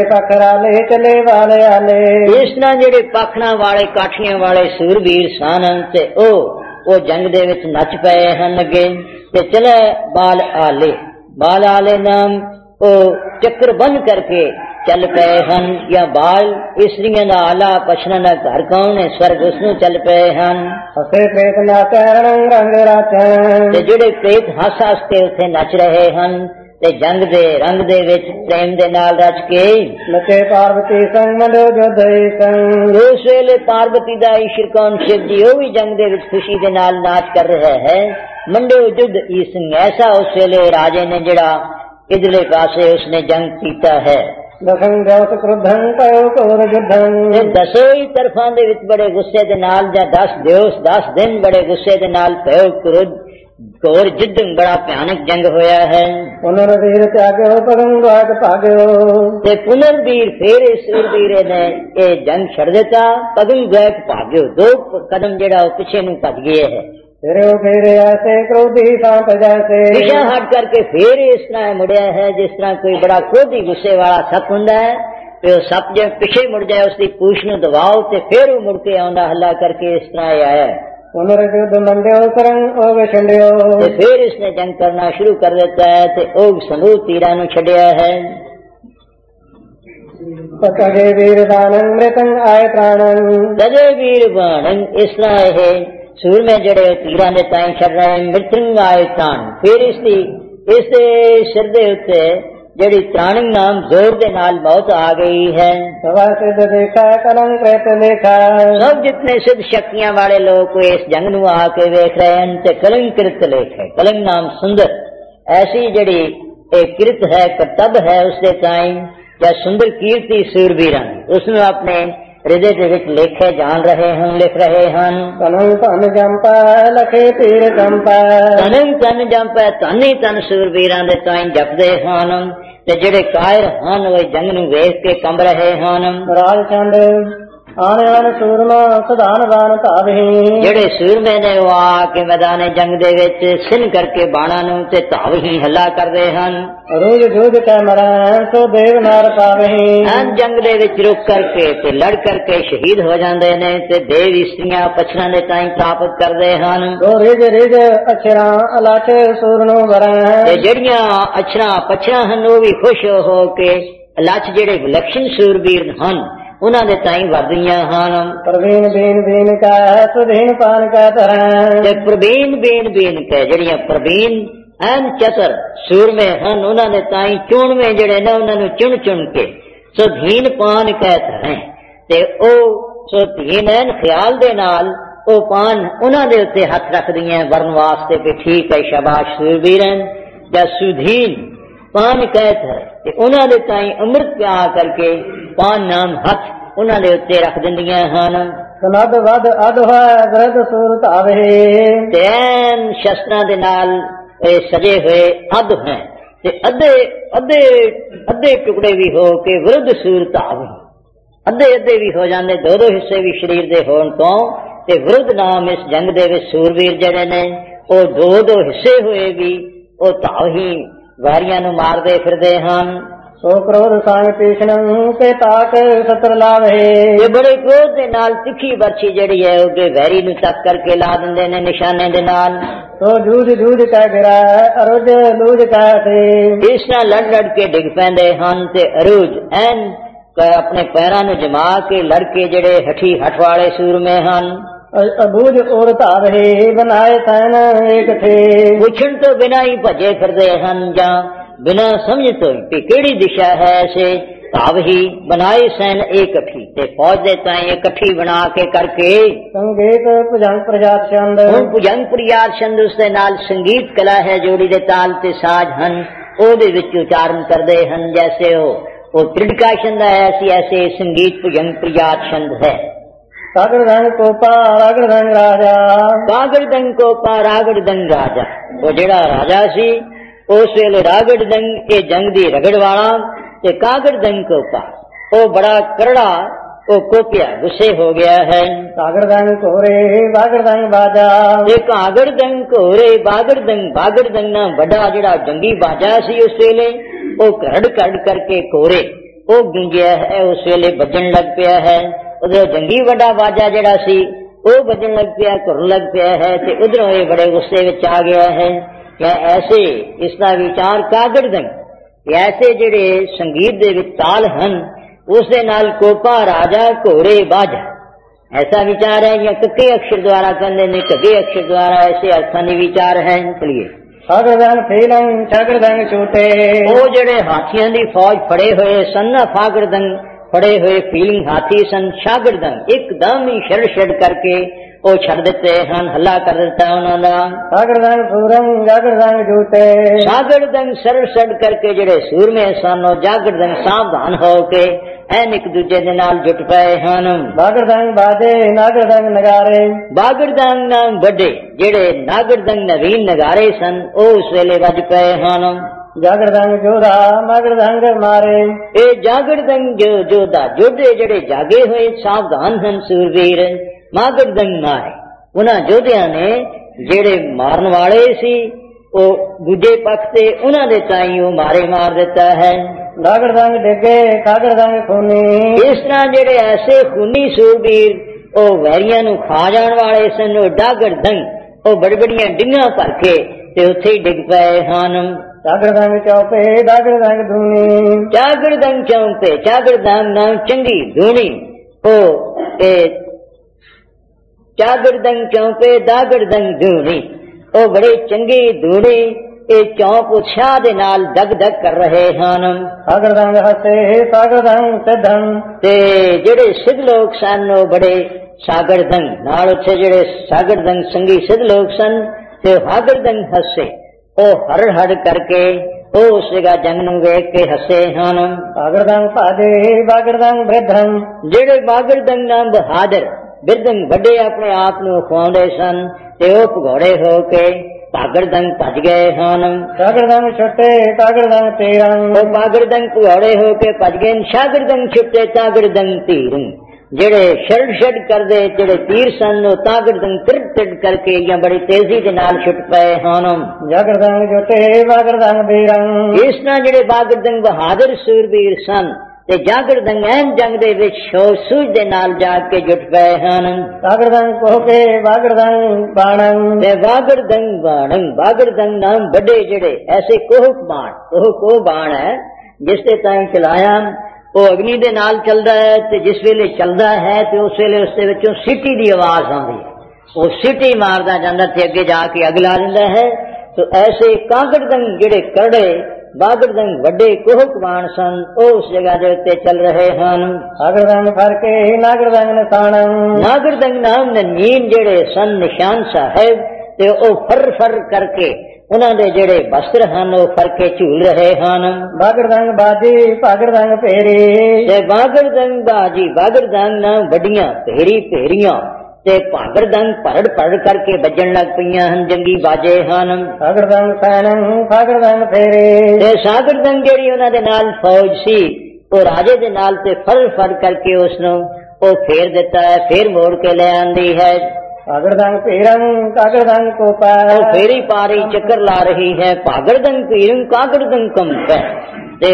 ਇਸ ਤਰ੍ਹਾਂ ਜਿਹੜੇ ਪਾਖਣਾ ਵਾਲੇ ਕਾਠੀਆਂ ਵਾਲੇ ਸੂਰਬੀਰ ਸਨ ਤੇ ਉਹ ਉਹ ਜੰਗ ਦੇ ਵਿੱਚ ਨੱਚ ਪਏ ਹਨ ਅੱਗੇ ਤੇ ਚਲੇ ਬਾਲ ਆਲੇ ਬਾਲ ਆਲੇ ਨਾਮ ਉਹ ਚੱਕਰ ਬੰਨ ਕਰਕੇ ਚੱਲ ਪਏ ਹਨ ਜਾਂ ਬਾਲ ਇਸਤਰੀਆਂ ਦਾ ਆਲਾ ਪਛਣਾ ਦਾ ਘਰ ਕੌਣ ਹੈ ਸਵਰਗ ਉਸ ਨੂੰ ਚੱਲ ਪਏ ਹਨ। ਤੇ ਜਿਹੜੇ ਪ੍ਰੇਤ ਹੱਸ ਹੱਸ ਕੇ ਉੱਥੇ ਨੱਚ ਰਹੇ ਹਨ ਤੇ ਜੰਗ ਦੇ ਰੰਗ ਦੇ ਵਿੱਚ ਪ੍ਰੇਮ ਦੇ ਨਾਲ ਰਚ ਕੇ ਨਚੇ ਪਾਰਵਤੀ ਸੰਗ ਮੰਡੋ ਜੋਧਈ ਸੰਗ। ਉਸ ਵੇਲੇ ਪਾਰਵਤੀ ਦਾ ਈਸ਼ਰ ਕੌਣ ਸ਼ਿਵ ਜੀ ਉਹ ਵੀ ਜੰਗ ਦੇ ਵਿੱਚ ਖੁਸ਼ੀ ਦੇ ਨਾਲ ਨਾਚ ਕਰ ਰਿਹਾ ਹੈ। ਮੰਡੋ ਜੁੱਧ ਈਸੰਗ ਐਸਾ ਉਸ ਵੇਲੇ ਰਾਜੇ ਨੇ ਜਿਹੜਾ ਇਧਰਲੇ ਪਾਸੇ ਉਸਨੇ ਜੰਗ ਕੀਤਾ ਹੈ। ਦਸੋ ਹੀ ਤਰਫਾਂ ਦੇ ਵਿੱਚ ਬੜੇ ਗੁੱਸੇ ਦੇ ਨਾਲ ਜਾਂ ਦਸ ਦਿਵਸ ਦਸ ਦਿਨ ਬੜੇ ਗੁੱਸੇ ਦੇ ਨਾਲ ਪਇਓ ਕ੍ਰੋਧ ਘੋਰ ਜਿੱਦ ਬੜਾ ਭਿਆਨਕ ਜੰਗ ਹੋਇਆ ਹੈ। ਪੁਨਰਵੀਰ ਤਿਆਗਿਓ ਪਗੰਗਾਟ ਭਾਗਿਓ ਤੇ ਪੁਨਰਵੀਰ ਫੇਰ ਇਸ ਸੂਰਬੀਰ ਨੇ ਇਹ ਜੰਗ ਛੱਡ ਦਿੱਤਾ ਪਗੰਗਾਟ ਭਾਗਿਓ ਦੋ ਕਦਮ ਜਿਹੜਾ ਉਹ ਪਿੱਛੇ ਨੂੰ ਭੱਜ ਗਏ ਹੈ। ਫਿਰ ਫਿਰ ਐਸੇ ਕ੍ਰੋਧੀ ਸਾਂਪ ਜੈਸੇ ਪਿਛਾ ਹਟ ਕਰਕੇ ਫੇਰ ਇਸ ਤਰ੍ਹਾਂ ਮੁੜਿਆ ਹੈ ਜਿਸ ਤਰ੍ਹਾਂ ਕੋਈ ਬੜਾ ਕ੍ਰੋਧੀ ਗੁੱਸੇ ਵਾਲਾ ਸੱਪ ਹੁੰਦਾ ਹੈ ਤੇ ਉਹ ਸੱਪ ਜੇ ਪਿੱਛੇ ਮੁੜ ਜਾਏ ਉਸਦੀ ਪੂਛ ਨੂੰ ਦਬਾਓ ਤੇ ਫੇਰ ਉਹ ਮੁੜ ਕੇ ਆਉਂਦਾ ਹੱਲਾ ਕਰਕੇ ਇਸ ਤਰ੍ਹਾਂ ਇਹ ਆਇਆ। ਤੇ ਫਿਰ ਇਸਨੇ ਜੰਗ ਕਰਨਾ ਸ਼ੁਰੂ ਕਰ ਦਿੱਤਾ ਹੈ ਤੇ ਉਹ ਸਮੂਹ ਤੀਰਾਂ ਨੂੰ ਛੱਡਿਆ ਹੈ। ਤਜੇ ਵੀਰ ਬਾਣੰ ਮ੍ਰਿਤੰ ਆਏ ਪ੍ਰਾਣੰ ਤਜੇ ਵੀਰ ਬਾਣੰ ਇਸ ਤਰ੍ਹਾਂ ਇਹ ਸੂਰਮੇ ਜਿਹੜੇ ਤੀਰਾਂ ਦੇ ਤਾਈਂ ਛੱਡ ਰਹੇ ਮ੍ਰਿਤੰ ਆਏ ਪ੍ਰਾਣ। ਫਿਰ ਇਸ ਦੀ ਇਸ ਦੇ ਸਿਰ ਦੇ ਉੱਤੇ ਜਿਹੜੀ ਤ੍ਰਾਣਿੰਗ ਨਾਮ ਜ਼ੋਰ ਦੇ ਨਾਲ ਮੌਤ ਆ ਗਈ ਹੈ। ਸਭ ਜਿਤਨੇ ਸਿੱਧ ਸ਼ਕਤੀਆਂ ਵਾਲੇ ਲੋਕ ਇਸ ਜੰਗ ਨੂੰ ਆ ਕੇ ਵੇਖ ਰਹੇ ਹਨ ਤੇ ਕਲੰਕ ਕਿਰਤ ਲੇਖ ਹੈ। ਕਲੰਕ ਨਾਮ ਸੁੰਦਰ ਐਸੀ ਜਿਹੜੀ ਇਹ ਕਿਰਤ ਹੈ, ਕਰਤੱਵ ਹੈ ਉਸਦੇ ਤਾਈਂ ਜਾਂ ਸੁੰਦਰ ਕੀਰਤੀ ਸੂਰਬੀਰਾਂ ਦੀ ਉਸਨੂੰ ਆਪਣੇ ਹਿਰਦੇ ਦੇ ਵਿੱਚ ਲੇਖੇ ਜਾਣ ਰਹੇ ਹਨ, ਲਿਖ ਰਹੇ ਹਨ। ਤਨੰ ਧਨ ਜੰਪੈ ਲਖੇ ਤੀਰ ਕੰਪੈ, ਤਨੰ ਧਨ ਜੰਪੈ, ਧਨ ਹੀ ਧਨ ਸੂਰਬੀਰਾਂ ਦੇ ਤਾਈਂ ਜਪਦੇ ਹਨ ਤੇ ਜਿਹੜੇ ਕਾਇਰ ਹਨ ਉਹ ਜੰਗ ਨੂੰ ਵੇਖ ਕੇ ਕੰਬ ਰਹੇ ਹਨ। ਰਾਜ ਚੰਦ ਆਣ ਆਣ ਸੂਰਮਾ ਸਧਾਨ ਬਾਣ ਧਾਵਹੀ, ਜਿਹੜੇ ਸੂਰਮੇ ਨੇ ਉਹ ਆ ਕੇ ਮੈਦਾਨੇ ਜੰਗ ਦੇ ਵਿੱਚ ਸਿੰਨ ਕਰਕੇ ਬਾਣਾਂ ਨੂੰ ਤੇ ਧਾਵਹੀ ਹੱਲਾ ਕਰਦੇ ਹਨ। ਰੂਜ ਜੂਝ ਕੇ ਮਰੈ ਸੋ ਦੇਵ ਨਾਰ ਪਾਵਹੀ, ਹਨ ਜੰਗ ਦੇ ਵਿੱਚ ਰੁਕ ਕਰਕੇ ਤੇ ਲੜ ਕਰਕੇ ਸ਼ਹੀਦ ਹੋ ਜਾਂਦੇ ਨੇ ਤੇ ਦੇਵ ਇਸਤਰੀਆਂ ਪਛਰਾਂ ਦੇ ਤਾਈਂ ਪ੍ਰਾਪਤ ਕਰਦੇ ਹਨ। ਸੋ ਰਿਜ ਰਿਜ ਅਛਰਾਂ ਅਲਾਚ ਸੂਰ ਨੂੰ ਵਰੈ, ਤੇ ਜਿਹੜੀਆਂ ਅਛਰਾਂ ਪਛਰਾਂ ਹਨ ਉਹ ਵੀ ਖੁਸ਼ ਹੋ ਕੇ ਅਲੱਛ ਜਿਹੜੇ ਵਿਲੱਖਣ ਸੂਰਬੀਰ ਹਨ ਉਹਨਾਂ ਦੇ ਤਾਈਂ ਵਰਦੀਆਂ ਹਨ। ਪ੍ਰਵੀਨ ਬੀਨ ਬੀਨ ਕੈ ਸੁਧੀਨ ਪਾਨ ਕੈ ਧਰੈ, ਤੇ ਪ੍ਰਵੀਨ ਬੀਨ ਬੀਨ ਕੈ ਜਿਹੜੀਆਂ ਪ੍ਰਵੀਨ ਐਨ ਚਤਰ ਸੂਰਮੇ ਹਨ ਉਹਨਾਂ ਦੇ ਤਾਈਂ ਚੁਣਵੇਂ ਜਿਹੜੇ ਨੇ ਉਹਨਾਂ ਨੂੰ ਚੁਣ ਚੁਣ ਕੇ ਸੁਧੀਨ ਪਾਨ ਕੈ ਧਰੈ, ਤੇ ਉਹ ਸੁਧੀਨ ਐਨ ਖਿਆਲ ਦੇ ਨਾਲ ਉਹ ਪਾਨ ਉਹਨਾਂ ਦੇ ਉੱਤੇ ਹੱਥ ਰੱਖਦੀਆਂ ਵਰਨ ਵਾਸਤੇ ਕਿ ਠੀਕ ਹੈ ਸ਼ਾਬਾਸ਼ ਸੂਰਬੀਰਨ ਜਾਂ ਸੁਧੀਨ ਪਾਨ ਕਹਿ ਧਰੈ, ਤੇ ਉਹਨਾਂ ਦੇ ਤਾਈਂ ਅੰਮ੍ਰਿਤ ਪਿਆ ਕਰਕੇ ਪਾਨ ਨਾਮ ਹੱਥ ਉਹਨਾਂ ਦੇ ਉੱਤੇ ਰੱਖ ਦਿੰਦੀਆਂ ਹਨ। ਸਨਦ ਵਦ ਅਧ ਹੋਇ ਗ੍ਰਦ ਸੂਰ ਧਾਵਹੀ, ਤੇ ਐਨ ਸ਼ਸਤਰਾਂ ਦੇ ਨਾਲ ਇਹ ਸਜੇ ਹੋਏ ਅੱਧ ਹੈ ਤੇ ਅੱਧੇ ਅੱਧੇ ਅੱਧੇ ਟੁਕੜੇ ਵੀ ਹੋ ਕੇ ਵਿਰੁੱਧ ਸੂਰ ਧਾਵਹੀ, ਅੱਧੇ ਅੱਧੇ ਵੀ ਹੋ ਜਾਂਦੇ ਦੋ ਦੋ ਹਿੱਸੇ ਵੀ ਸਰੀਰ ਦੇ ਹੋਣ ਤੋਂ ਤੇ ਵਿਰੁੱਧ ਨਾਮ ਇਸ ਜੰਗ ਦੇ ਵਿੱਚ ਸੂਰਵੀਰ ਜਿਹੜੇ ਨੇ ਉਹ ਦੋ ਦੋ ਹਿੱਸੇ ਹੋਏ ਵੀ ਉਹ ਧਾਵਹੀ ਵਾਰੀਆਂ ਨੂੰ ਮਾਰਦੇ ਫਿਰਦੇ ਹਨ। ਸੋ ਕ੍ਰੋਧ ਸੰਗ ਤੀਸ਼ਣ ਕੇ ਤਾਕ ਸਤਰ ਲਾਵੇ, ਇਹ ਬੜੇ ਕ੍ਰੋਧ ਦੇ ਨਾਲ ਤਿੱਖੀ ਬਰਛੀ ਜਿਹੜੀ ਹੈ ਉਹ ਵੈਰੀ ਨੂੰ ਤੱਕ ਕਰਕੇ ਲਾ ਦਿੰਦੇ ਨੇ ਨਿਸ਼ਾਨੇ ਦੇ ਨਾਲ। ਸੋ ਜੂਝ ਜੂਝ ਕੇ ਗਿਰਾ ਅਰੁਜ ਲੂਝ ਕੈਸੇ, ਇਸ ਨਾਲ ਲੜ ਲੜ ਕੇ ਡਿੱਗ ਪੈਂਦੇ ਹਨ ਤੇ ਅਰੁਜ ਐਨ ਆਪਣੇ ਪੈਰਾਂ ਨੂੰ ਜਮਾ ਕੇ ਲੜ ਕੇ ਜਿਹੜੇ ਹਠੀ ਹਠ ਵਾਲੇ ਸੂਰਮੇ ਹਨ। ਅਬੂਝ ਔਰ ਧਾਵਹੀ ਬਣਾਏ ਸੈਨ ਏਕ ਥੇ, ਪੁੱਛਣ ਤੋਂ ਬਿਨਾਂ ਹੀ ਭੱਜੇ ਫਿਰਦੇ ਹਨ ਜਾਂ ਬਿਨਾਂ ਸਮਝ ਤੋਂ ਕਿ ਕਿਹੜੀ ਦਿਸ਼ਾ ਹੈ ਐਸੇ ਧਾਵਹੀ ਬਣਾਏ ਸੈਨ ਇਕੱਠੀ, ਤੇ ਫੌਜ ਦੇ ਤਾਈਂ ਇਕੱਠੀ ਬਣਾ ਕੇ ਕਰਕੇ ਸੰਗੀਤ ਭੁਜੰਗ ਪ੍ਰਜਾਤ ਛੰਦ, ਹੁਣ ਭੁਜੰਗ ਪ੍ਰਜਾਤ ਛੰਦ ਉਸ ਦੇ ਨਾਲ ਸੰਗੀਤ ਕਲਾ ਹੈ ਜੋੜੀ ਦੇ ਤਾਲ ਤੇ ਸਾਜ਼ ਹਨ ਉਹਦੇ ਵਿੱਚ ਉਚਾਰਨ ਕਰਦੇ ਹਨ। ਜੈਸੇ ਉਹ ਉਹ ਤ੍ਰਿੜਕਾ ਛੰਦ ਹੈ ਐਸੀ ਐਸੇ ਸੰਗੀਤ ਭੁਜੰਗ ਪ੍ਰਜਾਤ ਛੰਦ ਹੈ। ਕਾਗੜ ਦੰਗ ਕੋਪਾ ਰਾਗੜ ਦੰਗ ਰਾਜਾ, ਕਾਗੜ ਦੰਗ ਕੋਪਾ ਰਾਗੜ ਦੰਗ ਰਾਜਾ, ਉਹ ਜਿਹੜਾ ਰਾਜਾ ਸੀ ਉਸ ਵੇਲੇ ਰਾਗੜ ਦੰਗ ਇਹ ਜੰਗ ਦੀ ਰਗੜ ਵਾਲਾ ਤੇ ਕਾਗੜ ਦੰਗ ਕੋਪਾ ਉਹ ਬੜਾ ਕਰੜਾ ਉਹ ਕੋਪਿਆ ਗੁੱਸੇ ਹੋ ਗਿਆ ਹੈ। ਕਾਗੜ ਦੰਗ ਕੋਰੇ ਬਾਗੜ ਦੰਗ ਬਾਜਾ, ਇਹ ਕਾਗੜ ਦੰਗ ਕੋਰੇ ਬਾਗੜ ਦੰਗ ਬਾਗੜ ਦੰਗ ਨਾ ਵੱਡਾ ਜਿਹੜਾ ਜੰਗੀ ਬਾਜਾ ਸੀ ਉਸ ਵੇਲੇ ਉਹ ਕਰੜ ਕਰੜ ਕਰਕੇ ਕੋਰੇ ਉਹ ਗੂੰਜਿਆ ਹੈ, ਉਸ ਵੇਲੇ ਵੱਜਣ ਲੱਗ ਪਿਆ ਹੈ। ਉਧਰੋਂ ਜੰਗੀ ਵੱਡਾ ਬਾਜਾ ਜਿਹੜਾ ਸੀ ਉਹ ਵੱਜਣ ਲੱਗ ਪਿਆ, ਘੁਰਨ ਲੱਗ ਪਿਆ ਹੈ ਤੇ ਉਧਰੋਂ ਇਹ ਬੜੇ ਗੁੱਸੇ ਵਿੱਚ ਆ ਗਿਆ ਹੈ। ਜਾਂ ਐਸੇ ਇਸ ਦਾ ਵਿਚਾਰ ਕਾਗੜ ਦੰਗ ਐਸੇ ਜਿਹੜੇ ਸੰਗੀਤ ਦੇ ਵਿੱਚ ਤਾਲ ਹਨ ਉਸ ਦੇ ਨਾਲ ਕੋਪਾ ਰਾਜਾ ਘੋੜੇ ਬਾਜਾ ऐसा विचार है या कके अक्षर द्वारा कहते हैं कके अक्षर द्वारा ऐसे अर्थां दे विचार है। चलिए फागड़दंग फीलंग छागड़दंग छूटे वो जेड़े हाथियों की फौज फड़े हुए सन ना फागड़दंग फड़े हुए फीलिंग हाथी सन छागड़दंग एकदम ही छड़ छड़ करके वो छड़ देते हैं हल्ला कर देता है उन्होंने। सागड़दंग सूरंग जागड़दंग झूठे सागड़दंग सड़ सड़ करके जेड़े सूर में सन जागड़दंग सावधान हो के एन एक दूजे दे नाल जुट पए हैं। बागड़दंग बाजे नागड़दंग नगारे बागड़दंग नाम बड़े जेड़े नागड़दंग नवीन नगारे सन ओ उस वेले वज पए हैं। जागड़दंग जोधा मागड़दंग मारे ए जागड़दंग जो जोधा जोधे जेड़े जागे हुए सावधान हैं सूरवीर मागड़दंग मारे उन्हां जोधियां ने जेड़े मारन वाले सी ओ दूजे पक्ष ते उन्हां दे ताईं ओ मारे मार देता है। नागड़दंग डिगे कागड़दंग खूनी इस तरह जेड़े ऐसे खूनी सूरवीर ओ वैरियां नूं खा जाण वाले सन ओ डागड़दंग ओ बड़ी बड़ियां डिंगां भर के ते उत्थे ही डिग पए हन। चागड़दंग चौपे दागड़दंग धूनी चागड़दंग चौपे चागड़दंग नाम चंगी धूनी ओ ए चागड़दंग चौपे दागड़दंग धूनी ओ बड़े चंगी धूनी ए चौंप उत्साह दे नाल दग दग कर रहे हन। सागड़दंग हसे सागड़दंग सिद्धंग ते जेड़े सिद्ध लोग सन ओ बड़े सागड़दंग नाल उत्थे जेड़े सागड़दंग संगी सिद्ध लोग सन ते सागड़दंग हसे ओ हर हर करके ਉਹ ਉਸ ਜਗ੍ਹਾ ਜੰਗ ਨੂੰ ਵੇਖ ਕੇ ਹੱਸੇ ਹਨ। ਬਾਗੜਦੰਗ ਭਾਜੇ ਬਾਗੜਦੰਗ ਬ੍ਰਿਧੰ, ਜਿਹੜੇ ਬਾਗੜਦੰਗ ਨਾਮ ਬਹਾਦਰ ਬਿਰਦੰਗ ਵੱਡੇ ਆਪਣੇ ਆਪ ਨੂੰ ਖਵਾਉਂਦੇ ਸਨ ਤੇ ਉਹ ਭਗੌੜੇ ਹੋ ਕੇ ਬਾਗੜਦੰਗ ਭੱਜ ਗਏ ਹਨ। ਬਾਗੜਦੰਗ ਛੁੱਟੇ ਤਾਗੜਦੰਗ ਤੀਰੰ, ਉਹ ਬਾਗੜਦੰਗ ਭਗੌੜੇ ਹੋ ਕੇ ਭੱਜ ਗਏ। ਸ਼ਾਗੜਦੰਗ ਛੁੱਟੇ ਤਾਗੜਦੰਗ ਤੀਰੰ, ਜਿਹੜੇ ਛੜ ਛੜ ਕਰਦੇ ਜਿਹੜੇ ਤੀਰ ਸਨ ਉਹ ਤਾਗੜਦੰਗ ਤਿੜ ਤਿੜ ਕਰਕੇ ਜਾਂ ਬੜੀ ਤੇਜ਼ੀ ਦੇ ਨਾਲ ਛੁੱਟ ਪਏ ਹਨ। ਜਾਗੜਦੰਗ ਜੁਟੇ ਬਾਗੜਦੰਗ ਬੀਰੰ, ਇਸ ਤਰ੍ਹਾਂ ਜਿਹੜੇ ਬਾਗੜਦੰਗ ਬਹਾਦਰ ਸੂਰਬੀਰ ਸਨ ਤੇ ਜਾਗੜਦੰਗ ਐਨ ਜੰਗ ਦੇ ਵਿੱਚ ਸੂਝ ਦੇ ਨਾਲ ਜਾ ਕੇ ਜੁਟ ਪਏ ਹਨ। ਬਾਗੜਦੰਗ ਕੋਹ ਕੇ ਬਾਗੜਦੰਗ ਬਾਣੰ, ਤੇ ਬਾਗੜਦੰਗ ਬਾਣੰ, ਬਾਗੜਦੰਗ ਨਾਮ ਵੱਡੇ ਜਿਹੜੇ ਐਸੇ ਕੋਹਕ ਬਾਣ, ਕੋਹ ਕੋ ਬਾਣ ਹੈ ਜਿਸ ਤੇ ਤਾਂ ਚਲਾਇਆ ਉਹ ਅਗਨੀ ਦੇ ਨਾਲ ਚੱਲਦਾ ਹੈ ਤੇ ਜਿਸ ਵੇਲੇ ਚੱਲਦਾ ਹੈ ਤੇ ਉਸ ਵੇਲੇ ਉਸ ਦੇ ਵਿੱਚੋਂ ਸਿਟੀ ਦੀ ਆਵਾਜ਼ ਆਉਂਦੀ ਹੈ, ਉਹ ਸਿਟੀ ਮਾਰਦਾ ਜਾਂਦਾ ਤੇ ਅੱਗੇ ਜਾ ਕੇ ਅੱਗ ਲਾ ਦਿੰਦਾ ਹੈ। ਤੇ ਐਸੇ ਕਾਗੜਦੰਗ ਜਿਹੜੇ ਕਰੜੇ ਬਾਗੜਦੰਗ ਵੱਡੇ ਕੋਹਕ ਬਾਣ ਸਨ ਉਹ ਉਸ ਜਗ੍ਹਾ ਦੇ ਉੱਤੇ ਚੱਲ ਰਹੇ ਹਨ। ਬਾਗੜਦੰਗ ਫਰ ਕੇ ਨਾਗੜਦੰਗ ਨਿਸ਼ਾਨੰ, ਨਾਗੜਦੰਗ ਨਾਮ ਨਨੀਨ ਜਿਹੜੇ ਸਨ ਨਿਸ਼ਾਨ ਸਾਹਿਬ ਤੇ ਉਹ ਫਰ ਫਰ ਕਰਕੇ ਉਹਨਾਂ ਦੇ ਜਿਹੜੇ ਵਸਤਰ ਹਨ ਉਹ ਫਰ ਕੇ ਝੂਲ ਰਹੇ ਹਨ। ਬਾਗੜਦੰਗ ਬਾਜੀ ਬਾਗੜਦੰਗ ਭੇਰੀ, ਤੇ ਬਾਗੜਦੰਗ ਬਾਜੀ ਬਾਗੜਦੰਗ ਨਾਮ ਵੱਡੀਆਂ ਭੇਰੀ ਭੇਰੀਆਂ ਤੇ ਭਾਗੜਦੰਗ ਭਰੜ ਭਰੜ ਕਰਕੇ ਵੱਜਣ ਲੱਗ ਪਈਆਂ ਹਨ, ਜੰਗੀ ਬਾਜੇ ਹਨ। ਸਾਗੜਦੰਗ ਸੈਨੰ ਸਾਗੜਦੰਗ ਫੇਰੇ, ਤੇ ਸਾਗੜਦੰਗ ਜਿਹੜੀ ਉਹਨਾਂ ਦੇ ਨਾਲ ਫੌਜ ਸੀ ਉਹ ਰਾਜੇ ਦੇ ਨਾਲ ਤੇ ਫਰ ਫਰ ਕਰਕੇ ਉਸ ਨੂੰ ਉਹ ਫੇਰ ਦਿੱਤਾ ਹੈ, ਫੇਰ ਮੋੜ ਕੇ ਲੈ ਆਂਦੀ ਹੈ। ਭਾਗੜਦੰਗ ਭੀਰੰ ਕਾਗੜਦੰਗ ਕੋਪੈ, ਉਹ ਫੇਰੀ ਪਾਰੀ ਚੱਕਰ ਲਾ ਰਹੀ ਹੈ। ਭਾਗੜਦੰਗ ਭੀਰੰ ਕਾਗੜਦੰਗ ਕੰਪੈ, ਤੇ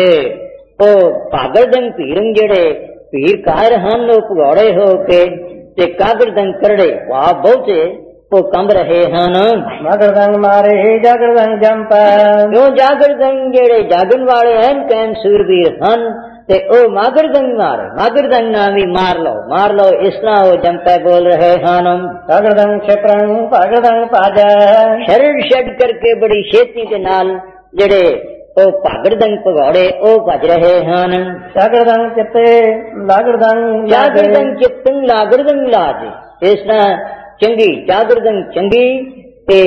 ਉਹ ਭਾਗੜਦੰਗ ਭੀਰੰ ਜਿਹੜੇ ਭੀਰ ਕਾਇਰ ਹਨ ਉਹ ਭਗੌੜੇ ਹੋ ਕੇ ਤੇ ਕਾਗੜਦੰਗ ਕਰੜੇ ਵਾਹ ਬਹੁਤੇ ਉਹ ਕੰਬ ਰਹੇ ਹਨ। ਮਾਗੜਦੰਗ ਮਾਰੇ ਜਾਗੜਦੰਗ ਜੰਪੈ, ਕਿਉਂ ਜਾਗੜਦੰਗ ਜਿਹੜੇ ਜਾਗਣ ਵਾਲੇ ਹਨ ਕਹਿਣ ਸੂਰਬੀਰ ਹਨ ਤੇ ਉਹ ਮਾਗੜਦੰਗ ਮਾਰੇ, ਮਾਗੜਦੰਗ ਨਾ ਵੀ ਮਾਰ ਲਓ ਮਾਰ ਲਓ ਇਸ ਤਰ੍ਹਾਂ ਉਹ ਜੰਪੈ ਬੋਲ ਰਹੇ ਹਨ। ਕਾਗੜਦੰਗ ਛਿਪਰੰ ਭਾਗੜਦੰਗ ਭਾਜੈ, ਸ਼ਰੜ ਛੱਡ ਕਰਕੇ ਬੜੀ ਛੇਤੀ ਦੇ ਨਾਲ ਜਿਹੜੇ ਉਹ ਭਾਗੜਦੰਗ ਭਗੌੜੇ ਉਹ ਭੱਜ ਰਹੇ ਹਨ। ਜਾਗੜਦੰਗ ਚਿੱਤੇ ਲਾਗੜਦੰਗ ਜਾਗੜਦੰਗ ਚਿੱਤੰ ਲਾਗੜਦੰਗ ਲਾਜ, ਇਸ ਤਰ੍ਹਾਂ ਚੰਗੀ ਜਾਗੜਦੰਗ ਚੰਗੀ ਤੇ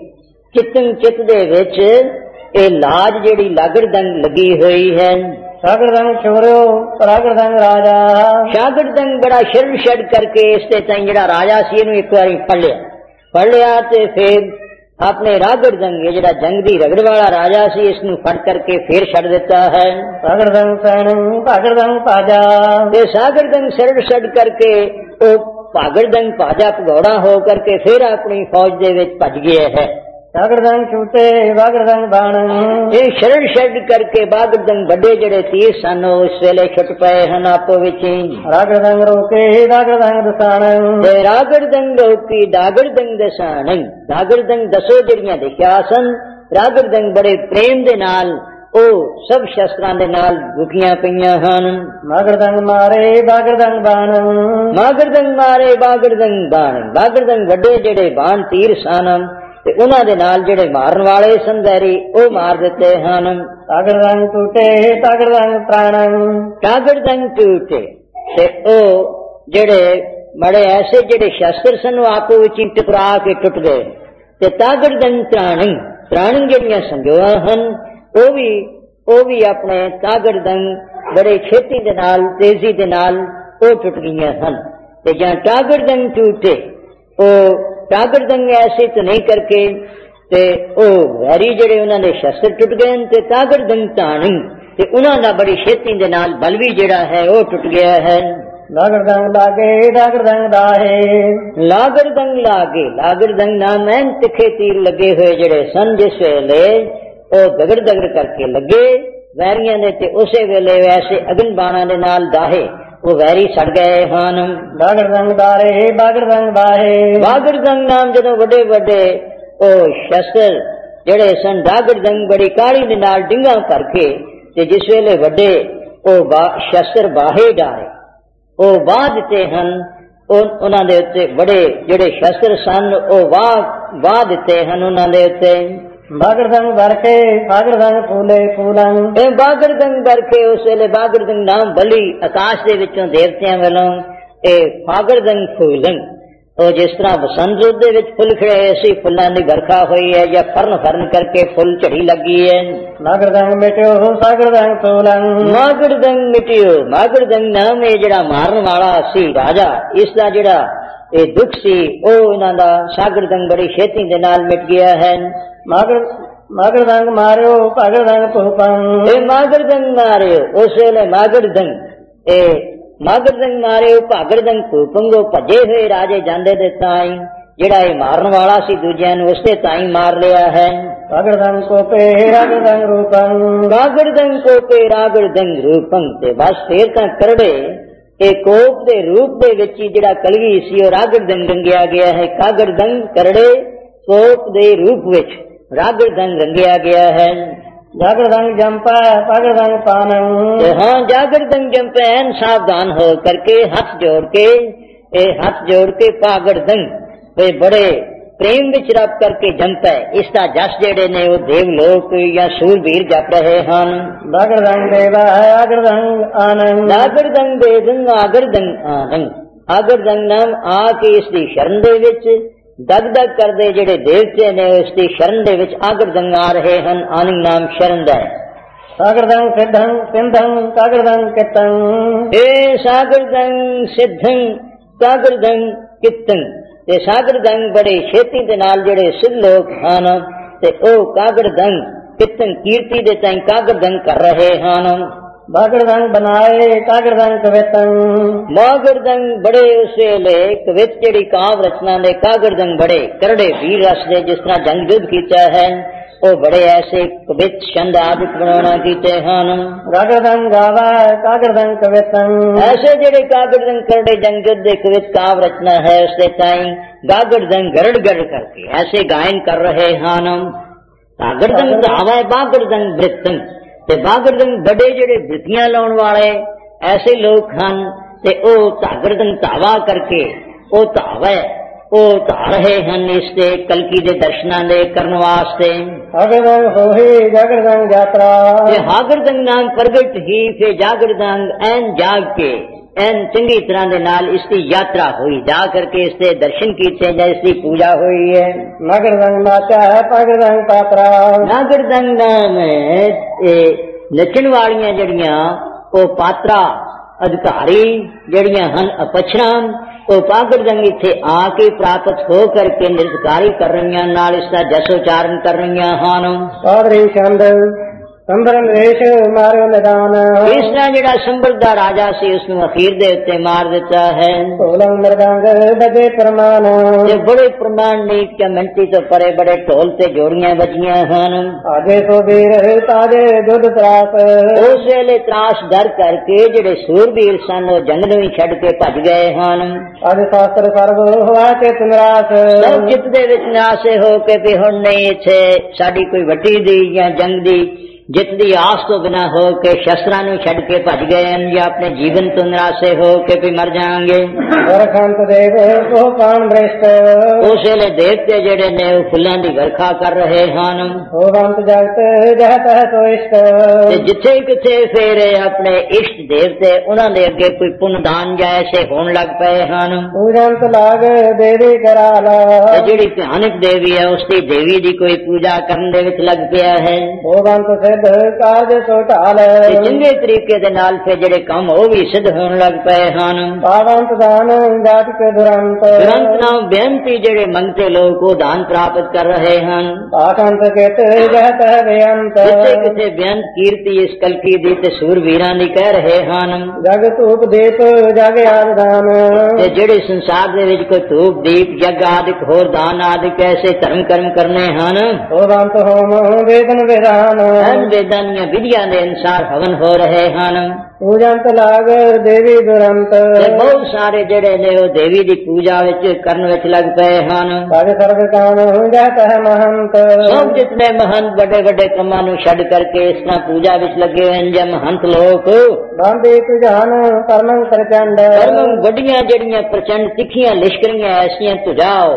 ਚਿੱਤੰ ਚਿੱਤ ਦੇ ਵਿੱਚ ਇਹ ਲਾਜ ਜਿਹੜੀ ਲਾਗੜਦੰਗ ਲੱਗੀ ਹੋਈ ਹੈ। ਸਾਗੜਦੰਗ ਛੋਰਿਓ ਰਾਗੜਦੰਗ ਰਾਜਾ, ਸਾਗੜਦੰਗ ਬੜਾ ਸ਼ਰੜ ਛੱਡ ਕਰਕੇ ਇਸ ਤੇ ਤਾਂ ਜਿਹੜਾ ਰਾਜਾ ਸੀ ਇਹਨੂੰ ਇੱਕ ਵਾਰੀ ਫੜ ਲਿਆ ਫੜ ਲਿਆ ਤੇ ਫਿਰ ਆਪਣੇ ਰਾਗੜਦੰਗ ਜਿਹੜਾ ਜੰਗ ਦੀ ਰਗੜ ਵਾਲਾ ਰਾਜਾ ਸੀ ਇਸ ਨੂੰ ਫੜ ਕਰਕੇ ਫੇਰ ਛੱਡ ਦਿੱਤਾ ਹੈ। ਸਾਗੜਦੰਗ ਸੈਨੰ ਭਾਗੜਦੰਗ ਭਾਜਾ, ਤੇ ਸਾਗੜਦੰਗ ਸ਼ਰੜ ਛੱਡ ਕਰਕੇ ਉਹ ਭਾਗੜਦੰਗ ਭਾਜਾ ਭਗੌੜਾ ਹੋ ਕਰਕੇ ਫਿਰ ਆਪਣੀ ਫੌਜ ਦੇ ਵਿੱਚ ਭੱਜ ਗਿਆ ਹੈ। ਸਾਗੜਦੰਗ ਛੂਟੇ ਬਾਗੜਦੰਗ ਬਾਣੰ, ਇਹ ਸ਼ਰੜ ਛੱਡ ਕਰਕੇ ਬਾਗੜਦੰਗ ਵੱਡੇ ਜਿਹੜੇ ਤੀਰ ਸਨ ਉਹ ਇਸ ਵੇਲੇ ਛੁੱਟ ਪਏ ਹਨ ਆਪੋ ਵਿੱਚ। ਰਾਗੜਦੰਗ ਰੋਕੇ ਦਾਗੜਦੰਗ ਦਸਾਣੰ, ਤੇ ਰਾਗੜਦੰਗ ਰੋਕੀ ਦਾਗੜਦੰਗ ਦਸਾਣੰ, ਦਾਗੜਦੰਗ ਦਸੋ ਜਿਹੜੀਆਂ ਦਿਖਿਆ ਸਨ ਰਾਗੜਦੰਗ ਬੜੇ ਪ੍ਰੇਮ ਦੇ ਨਾਲ ਉਹ ਸਭ ਸ਼ਸਤਰਾਂ ਦੇ ਨਾਲ ਰੁਕੀਆਂ ਪਈਆਂ ਹਨ। ਮਾਗੜਦੰਗ ਮਾਰੇ ਬਾਗੜਦੰਗ ਬਾਣੰ, ਮਾਗੜਦੰਗ ਮਾਰੇ ਬਾਗੜਦੰਗ ਬਾਣ, ਬਾਗੜਦੰਗ ਵੱਡੇ ਜਿਹੜੇ ਬਾਣ ਤੀਰ ਸਨ ਤੇ ਉਹਨਾਂ ਦੇ ਨਾਲ ਜਿਹੜੇ ਮਾਰਨ ਵਾਲੇ ਸੰਦੈਰੀ ਉਹ ਮਾਰ ਦਿੱਤੇ ਹਨ। ਤਾਗੜਦੰਗ ਟੂਟੇ ਤਾਗੜਦੰਗ ਪ੍ਰਾਣੰ, ਤਾਗੜਦੰਗ ਟੂਟੇ ਤੇ ਉਹ ਜਿਹੜੇ ਬੜੇ ਐਸੇ ਜਿਹੜੇ ਸ਼ਸਤਰ ਸਨ ਉਹ ਆਪੋ ਵਿੱਚ ਟਕਰਾ ਕੇ ਟੁੱਟ ਗਏ। ਤੇ ਤਾਗੜਦੰਗ ਪ੍ਰਾਣੰ, ਪ੍ਰਾਣੰ ਜਿਹੜੀਆਂ ਸੰਜੋਆ ਹਨ ਉਹ ਵੀ ਉਹ ਵੀ ਆਪਣੇ ਤਾਗੜਦੰਗ ਬੜੇ ਛੇਤੀ ਦੇ ਨਾਲ ਤੇਜ਼ੀ ਦੇ ਨਾਲ ਉਹ ਟੁੱਟ ਗਈਆਂ ਹਨ। ਤੇ ਜਾਂ ਤਾਗੜਦੰਗ ਟੂਟੇ ਉਹ ਤਾਗੜਦੰਗ ਐਸੇ ਤਾਂ ਨਹੀਂ ਕਰਕੇ ਤੇ ਉਹ ਵੈਰੀ ਜਿਹੜੇ ਉਹਨਾਂ ਦੇ ਸ਼ਸਤਰ ਟੁੱਟ ਗਏ ਤੇ ਤਾਗੜਦੰਗ ਤਾਣੰ ਤੇ ਉਹਨਾਂ ਦਾ ਬੜੀ ਛੇਤੀ ਦੇ ਨਾਲ ਬਲ ਵੀ ਜਿਹੜਾ ਹੈ ਉਹ ਟੁੱਟ ਗਿਆ ਹੈ। ਲਾਗੜਦੰਗ ਲਾਗੇ ਦਾਗੜਦੰਗ ਦਾਹੇ, ਲਾਗੜਦੰਗ ਲਾਗੇ, ਲਾਗੜਦੰਗ ਨਾਮ ਐਨ ਤਿੱਖੇ ਤੀਰ ਲੱਗੇ ਹੋਏ ਜਿਹੜੇ ਸਨ ਜਿਸ ਵੇਲੇ ਉਹ ਦਗੜ ਦਗੜ ਕਰਕੇ ਲੱਗੇ ਵੈਰੀਆਂ ਦੇ ਤੇ ਉਸੇ ਵੇਲੇ ਵੈਸੇ ਅਗਨ ਬਾਣਾਂ ਦੇ ਨਾਲ ਦਾਹੇ ਉਹ ਵੈਰੀ ਸੜ ਗਏ ਹਨ। ਬਾਗੜਦੰਗ ਦਾਰੇ ਬਾਗੜਦੰਗ ਬਾਹੇ, ਬਾਗੜਦੰਗ ਨਾਮ ਜਦੋਂ ਵੱਡੇ ਵੱਡੇ ਉਹ ਸ਼ਸਤਰ ਜਿਹੜੇ ਸਨ ਬਾਗੜਦੰਗ ਬੜੀ ਕਾਹਲੀ ਦੇ ਨਾਲ ਡਿੰਗਾਂ ਕਰਕੇ ਤੇ ਜਿਸ ਵੇਲੇ ਵੱਡੇ ਉਹ ਸ਼ਸਤਰ ਬਾਹੇ ਡਾਰੇ ਉਹ ਵਾਹ ਦਿੱਤੇ ਹਨ ਉਹਨਾਂ ਦੇ ਉੱਤੇ ਬੜੇ ਜਿਹੜੇ ਸ਼ਸਤਰ ਸਨ ਉਹ ਵਾਹ ਵਾਹ ਦਿੱਤੇ ਹਨ ਉਹਨਾਂ ਦੇ ਉੱਤੇ। ਬਾਗੜਦੰਗ ਵਰਕੇ ਬਾਗੜਦੰਗ ਫੂਲੇ ਫੂਲੰ, ਇਹ ਬਾਗੜਦੰਗ ਵਰਕੇ ਉਸ ਵੇਲੇ ਬਾਗੜਦੰਗ ਨਾਮ ਬਲੀ ਆਕਾਸ਼ ਦੇ ਵਿੱਚੋਂ ਦੇਵਤਿਆਂ ਵੱਲੋਂ ਇਹ ਬਾਗੜਦੰਗ ਫੂਲੰ ਉਹ ਜਿਸ ਤਰ੍ਹਾਂ ਬਸੰਤ ਰੁੱਤ ਦੇ ਵਿੱਚ ਫੁੱਲ ਖਿੜੇ ਸੀ, ਫੁੱਲਾਂ ਦੀ ਵਰਖਾ ਹੋਈ ਹੈ, ਜਾਂ ਫਰਨ ਫਰਨ ਕਰਕੇ ਫੁੱਲ ਝੜੀ ਲੱਗੀ ਹੈ। ਮਾਗੜ ਦੰਗ ਮਿਟਿਓ ਸਾਗੜ ਦੰਗ ਤੋਲੰ, ਮਾਗੜ ਦੰਗ ਮਿਟਿਓ, ਮਾਗੜ ਦੰਗ ਨਾਮ ਇਹ ਜਿਹੜਾ ਮਾਰਨ ਵਾਲਾ ਸੀ ਰਾਜਾ, ਇਸ ਦਾ ਜਿਹੜਾ ਇਹ ਦੁੱਖ ਸੀ ਉਹ ਇਹਨਾਂ ਦਾ ਸਾਗੜ ਦੰਗ ਬੜੀ ਛੇਤੀ ਦੇ ਨਾਲ ਮਿਟ ਗਿਆ ਹੈ। ਮਾਗੜ ਮਾਗੜ ਦੰਗ ਮਾਰਿਓ ਭਾਗੜ ਦੰਗ ਭੂਪੰ, ਇਹ ਮਾਗੜ ਦੰਗ ਮਾਰਿਓ, ਉਸ ਵੇਲੇ ਮਾਗੜ ਦੰਗ ਇਹ ਮਾਗੜ ਦੰਗ ਮਾਰਿਓ ਭਾਗੜ ਦੰਗ ਭੂਪੰਗੋ, ਭੱਜੇ ਹੋਏ ਰਾਜੇ ਜਾਂਦੇ ਦੇ ਤਾਈ ਜਿਹੜਾ ਇਹ ਮਾਰਨ ਵਾਲਾ ਸੀ ਦੂਜਿਆਂ ਨੂੰ ਉਸਦੇ ਤਾਈ ਮਾਰ ਲਿਆ ਹੈ। ਭਾਗੜ ਦੰਗ ਕੋਪੇ ਰਾਗੜ ਦੰਗ ਰੂਪੰ, ਰਾਗੜ ਦੰਗ ਕੋਪੇ ਰਾਗੜ ਦੰਗ ਰੂਪੰ, ਤੇ ਬਸ ਫੇਰ ਤਾਂ ਕਰੜੇ ਇਹ ਕੋਪ ਦੇ ਰੂਪ ਦੇ ਵਿੱਚ ਹੀ ਜਿਹੜਾ ਕਲਗੀ ਸੀ ਉਹ ਰਾਗੜ ਦੰਗ ਰੰਗਿਆ ਗਿਆ ਹੈ। ਕਾਗੜ ਦੰਗ ਕਰੜੇ ਕੋਪ ਦੇ ਰੂਪ ਵਿੱਚ ਰਾਗੜ ਦੰਗ ਰੰਗਿਆ ਗਿਆ ਹੈ। ਜਾਗੜ ਦੰਗ ਜੰਪਾ ਪਾਗੜ ਦੰਗ ਪਾਨੰ, ਹਾਂ ਜਾਗੜ ਦੰਗ ਜੰਪੈਨ ਸਾਵਧਾਨ ਹੋ करके हथ जोड़ के ए हथ जोड़ के पागड़ दंग वे बड़े प्रेम विच रब करके जंप है। इसका जस जेड़े ने वो देवलोक या सूरवीर जप रहे हैं। जागड़ दंग देवा आगड़ दंग आनंद, जागड़ दंग दे दंग आगड़ दंग आनंद, आगड़ दंग नाम आके इसकी शरण दे विच दग दग करते जेड़े देवते ने उसकी शरण दे विच आगड़ दंग आ रहे हैं। आनंद नाम शरण दा है। सागर दंग सिद्धं सिंधं कागड़ दंग कित्तं, ए सागर दंग सिद्धं कागड़ दंग कित्तं, ते सागर दंग बड़े छेती दे नाल जेड़े सिद्ध लोग हैं ते ओ कागड़ दंग कित्तं कीर्ति दे ताईं कागड़ दंग कर रहे हैं। बागड़ दंग बनाए कागड़ दंग कवितं, बागड़ दंग बड़े उस वेले कवित जेड़ी काव्य रचना दे कागड़ दंग बड़े करड़े वीर रस दे जिस तरह जंग युद्ध कीता है वो बड़े ऐसे कवित छंद आदि बनाना कीते हैं। गागड़ दंग गावा कागड़ दंग कवितं, ऐसे जेड़े कागड़ दंग करड़े जंग युद्ध दे कवित काव्य रचना है उसके ताईं गागड़ दंग गरड़ गरड़ करके ऐसे गायन कर रहे हैं। कागड़ दंग गावा बागड़ दंग वृत्तं, ते बागड़ दंग बड़े जेड़े वृत्तियां लाउण वाले ऐसे लोग हैं ते ओ धागड़ दंग धावा करके ओ धावे ओ धा रहे हैं इससे कलकी दे दर्शनां दे करन वास्ते। हागड़ दंग होही जागड़ दंग यात्रा, ते हागड़ दंग नाम प्रगट ही फे जागड़ दंग ऐन जाग के ऐन चंगी तरह दे नाल इसकी यात्रा हुई, जा करके इसके दर्शन कीते जाए इसकी पूजा हुई है। नागड़ दंग नाचा है पागड़ दंग पात्रा, नागड़ दंग नाम नचन वालियां जड़ियां ओ पात्रा अधिकारी जड़ियां हन अपछड़ा ओ पागड़ दंग इत्थे आके प्राप्त हो करके निरतकारी कर रही नाल इसका जसोचारण कर रही हैं। पादरी छंद संबरन वेश मारो मैदान, इस तरह जड़ा संबल दा राजा सी उसनु अखीर दे उत्ते मार दिता है। ढोलंग मृदंग बजे प्रमाण, ते बड़े प्रमाण नीक के मिनटी तो परे बड़े ढोल ते जोड़ियां बजियां हैं। आगे तो वीर ताजे युद्ध त्रास, उस वेले त्रास डर करके जेड़े सूरवीर सन वो जंग नूं ही छड़ के भज गए हैं। आज शास्त्र सर्व हुआ चित निराश, सब चित दे विच निराशे हो के भी हुण नहीं इत्थे साडी कोई वटी दी या जंग दी जित दी आस तो बिना हो के शस्त्रां नूं छड़ के भज गए हैं या अपने जीवन तो निराशे हो के भी मर जाएंगे। वरखंत देव को कान भ्रष्ट, उस वेले देवते जेड़े ने फुल्लां दी वर्खा कर रहे हैं। होवंत जगत जहत है तो इष्ट, जिथे किथे फिर अपने इष्ट देवते उन्हां दे अगे कोई पुण्य दान या ऐसे होण लग पए हैं। पूजंत लाग देवी कराला, जिहड़ी भयानक देवी है उसकी देवी दी कोई पूजा करन दे विच लग पिया है। होवंत काज सोटाल, चंगे तरीके दे नाल फिर जेड़े काम वो भी सिद्ध होने लग पए हैं। पावंत दान जात के दुरंत, दुरंत नाम बेनती जेड़े मंगते लोग को दान प्राप्त कर रहे हैं। आकंत केत जहत है बेअंत, जिथे किथे बेअंत कीर्ति इस कलकी दी ते सूरवीरां दी कह रहे हैं। जग धूप दीप जग आदान, ते जेड़े संसार दे विच कोई धूप दीप जग आदि होर दान आदि कैसे धर्म कर्म करने हैं। होवंत होम वेदन विधान, वेदानिया विधियां दे अनुसार हवन हो रहे हैं। पूजंत लाग देवी दुरंत, बहुत सारे जेड़े ने वो देवी दी पूजा विच करन विच लग पए हैं। सारे सर्व काम जहत है महंत, सब जितने महंत बड़े बड़े कमां नूं छड़ करके इस तरह पूजा विच लगे हैं जे महंत लोग बांधे तुझान परमं प्रचंड, परमं बड़ियां जड़ियां प्रचंड तिखियां लिश्करियां ऐसियां तुझाओ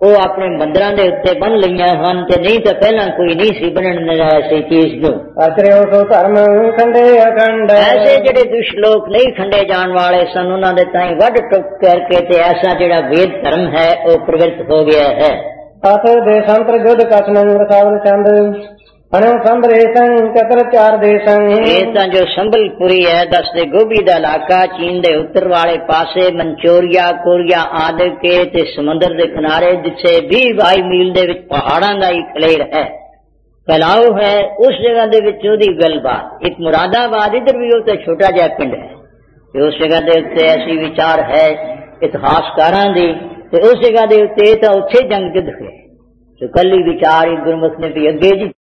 ਉਹ ਆਪਣੇ ਮੰਦਰਾਂ ਦੇ ਉੱਤੇ ਬੰਨ ਲਈਆਂ ਹਨ ਤੇ ਨਹੀਂ ਤਾਂ ਪਹਿਲਾਂ ਕੋਈ ਨਹੀਂ ਸੀ ਬੰਨਣ ਦਿੰਦਾ ਐਸੀ ਚੀਜ਼ ਨੂੰ। ਅਚਰਿਓ ਸੋ ਧਰਮ ਖੰਡੇ ਅਖੰਡ, ਐਸੇ ਜਿਹੜੇ ਦੁਸ਼ਟ ਲੋਕ ਨਹੀਂ ਖੰਡੇ ਜਾਣ ਵਾਲੇ ਸਨ ਉਹਨਾਂ ਦੇ ਤਾਈਂ ਵੱਢ ਟੁੱਕ ਕਰਕੇ ਤੇ ਐਸਾ ਜਿਹੜਾ ਵੇਦ ਧਰਮ ਹੈ ਉਹ ਪ੍ਰਵਿਰਤ ਹੋ ਗਿਆ ਹੈ। ਅਥ ਦੇ ਸੰਤਰ ਜੁਧ ਕਸਨ ਰਸਾਵਲ ਚੰਦ ਅਣਿਓ ਸੰਭਰੇ ਸੰਗ ਚਤਰ ਚਾਰ ਦੇਸੰ। ਇਹ ਤਾਂ ਜੋ ਸੰਬਲਪੁਰੀ ਹੈ ਦੱਸਦੇ ਗੋਭੀ ਦਾ ਇਲਾਕਾ ਚੀਨ ਦੇ ਉੱਤਰ ਵਾਲੇ ਪਾਸੇ ਮਨਚੋਰੀਆ ਕੋਰੀਆ ਆਦਿ ਕੇ ਤੇ ਸਮੁੰਦਰ ਦੇ ਕਿਨਾਰੇ ਜਿੱਥੇ ਵੀਹ ਬਾਈ ਮੀਲ ਦੇ ਵਿੱਚ ਪਹਾੜਾਂ ਦਾ ਹੀ ਖਲੇਰ ਹੈ, ਫੈਲਾਓ ਹੈ। ਉਸ ਜਗ੍ਹਾ ਦੇ ਵਿੱਚ ਉਹਦੀ ਗੱਲਬਾਤ। ਇੱਕ ਮੁਰਾਦਾਬਾਦ ਇੱਧਰ ਵੀ ਉਹ ਤਾਂ ਛੋਟਾ ਜਿਹਾ ਪਿੰਡ ਹੈ ਤੇ ਉਸ ਜਗ੍ਹਾ ਦੇ ਉੱਤੇ ਐਸੀ ਵਿਚਾਰ ਹੈ ਇਤਿਹਾਸਕਾਰਾਂ ਦੀ ਤੇ ਉਸ ਜਗ੍ਹਾ ਦੇ ਉੱਤੇ ਤਾਂ ਉੱਥੇ ਜੰਗ ਜੁੱਧ ਹੋਇਆ। ਕੱਲੀ ਵਿਚਾਰ ਗੁਰਮੁਖ ਨੇ ਵੀ ਅੱਗੇ ਜੀ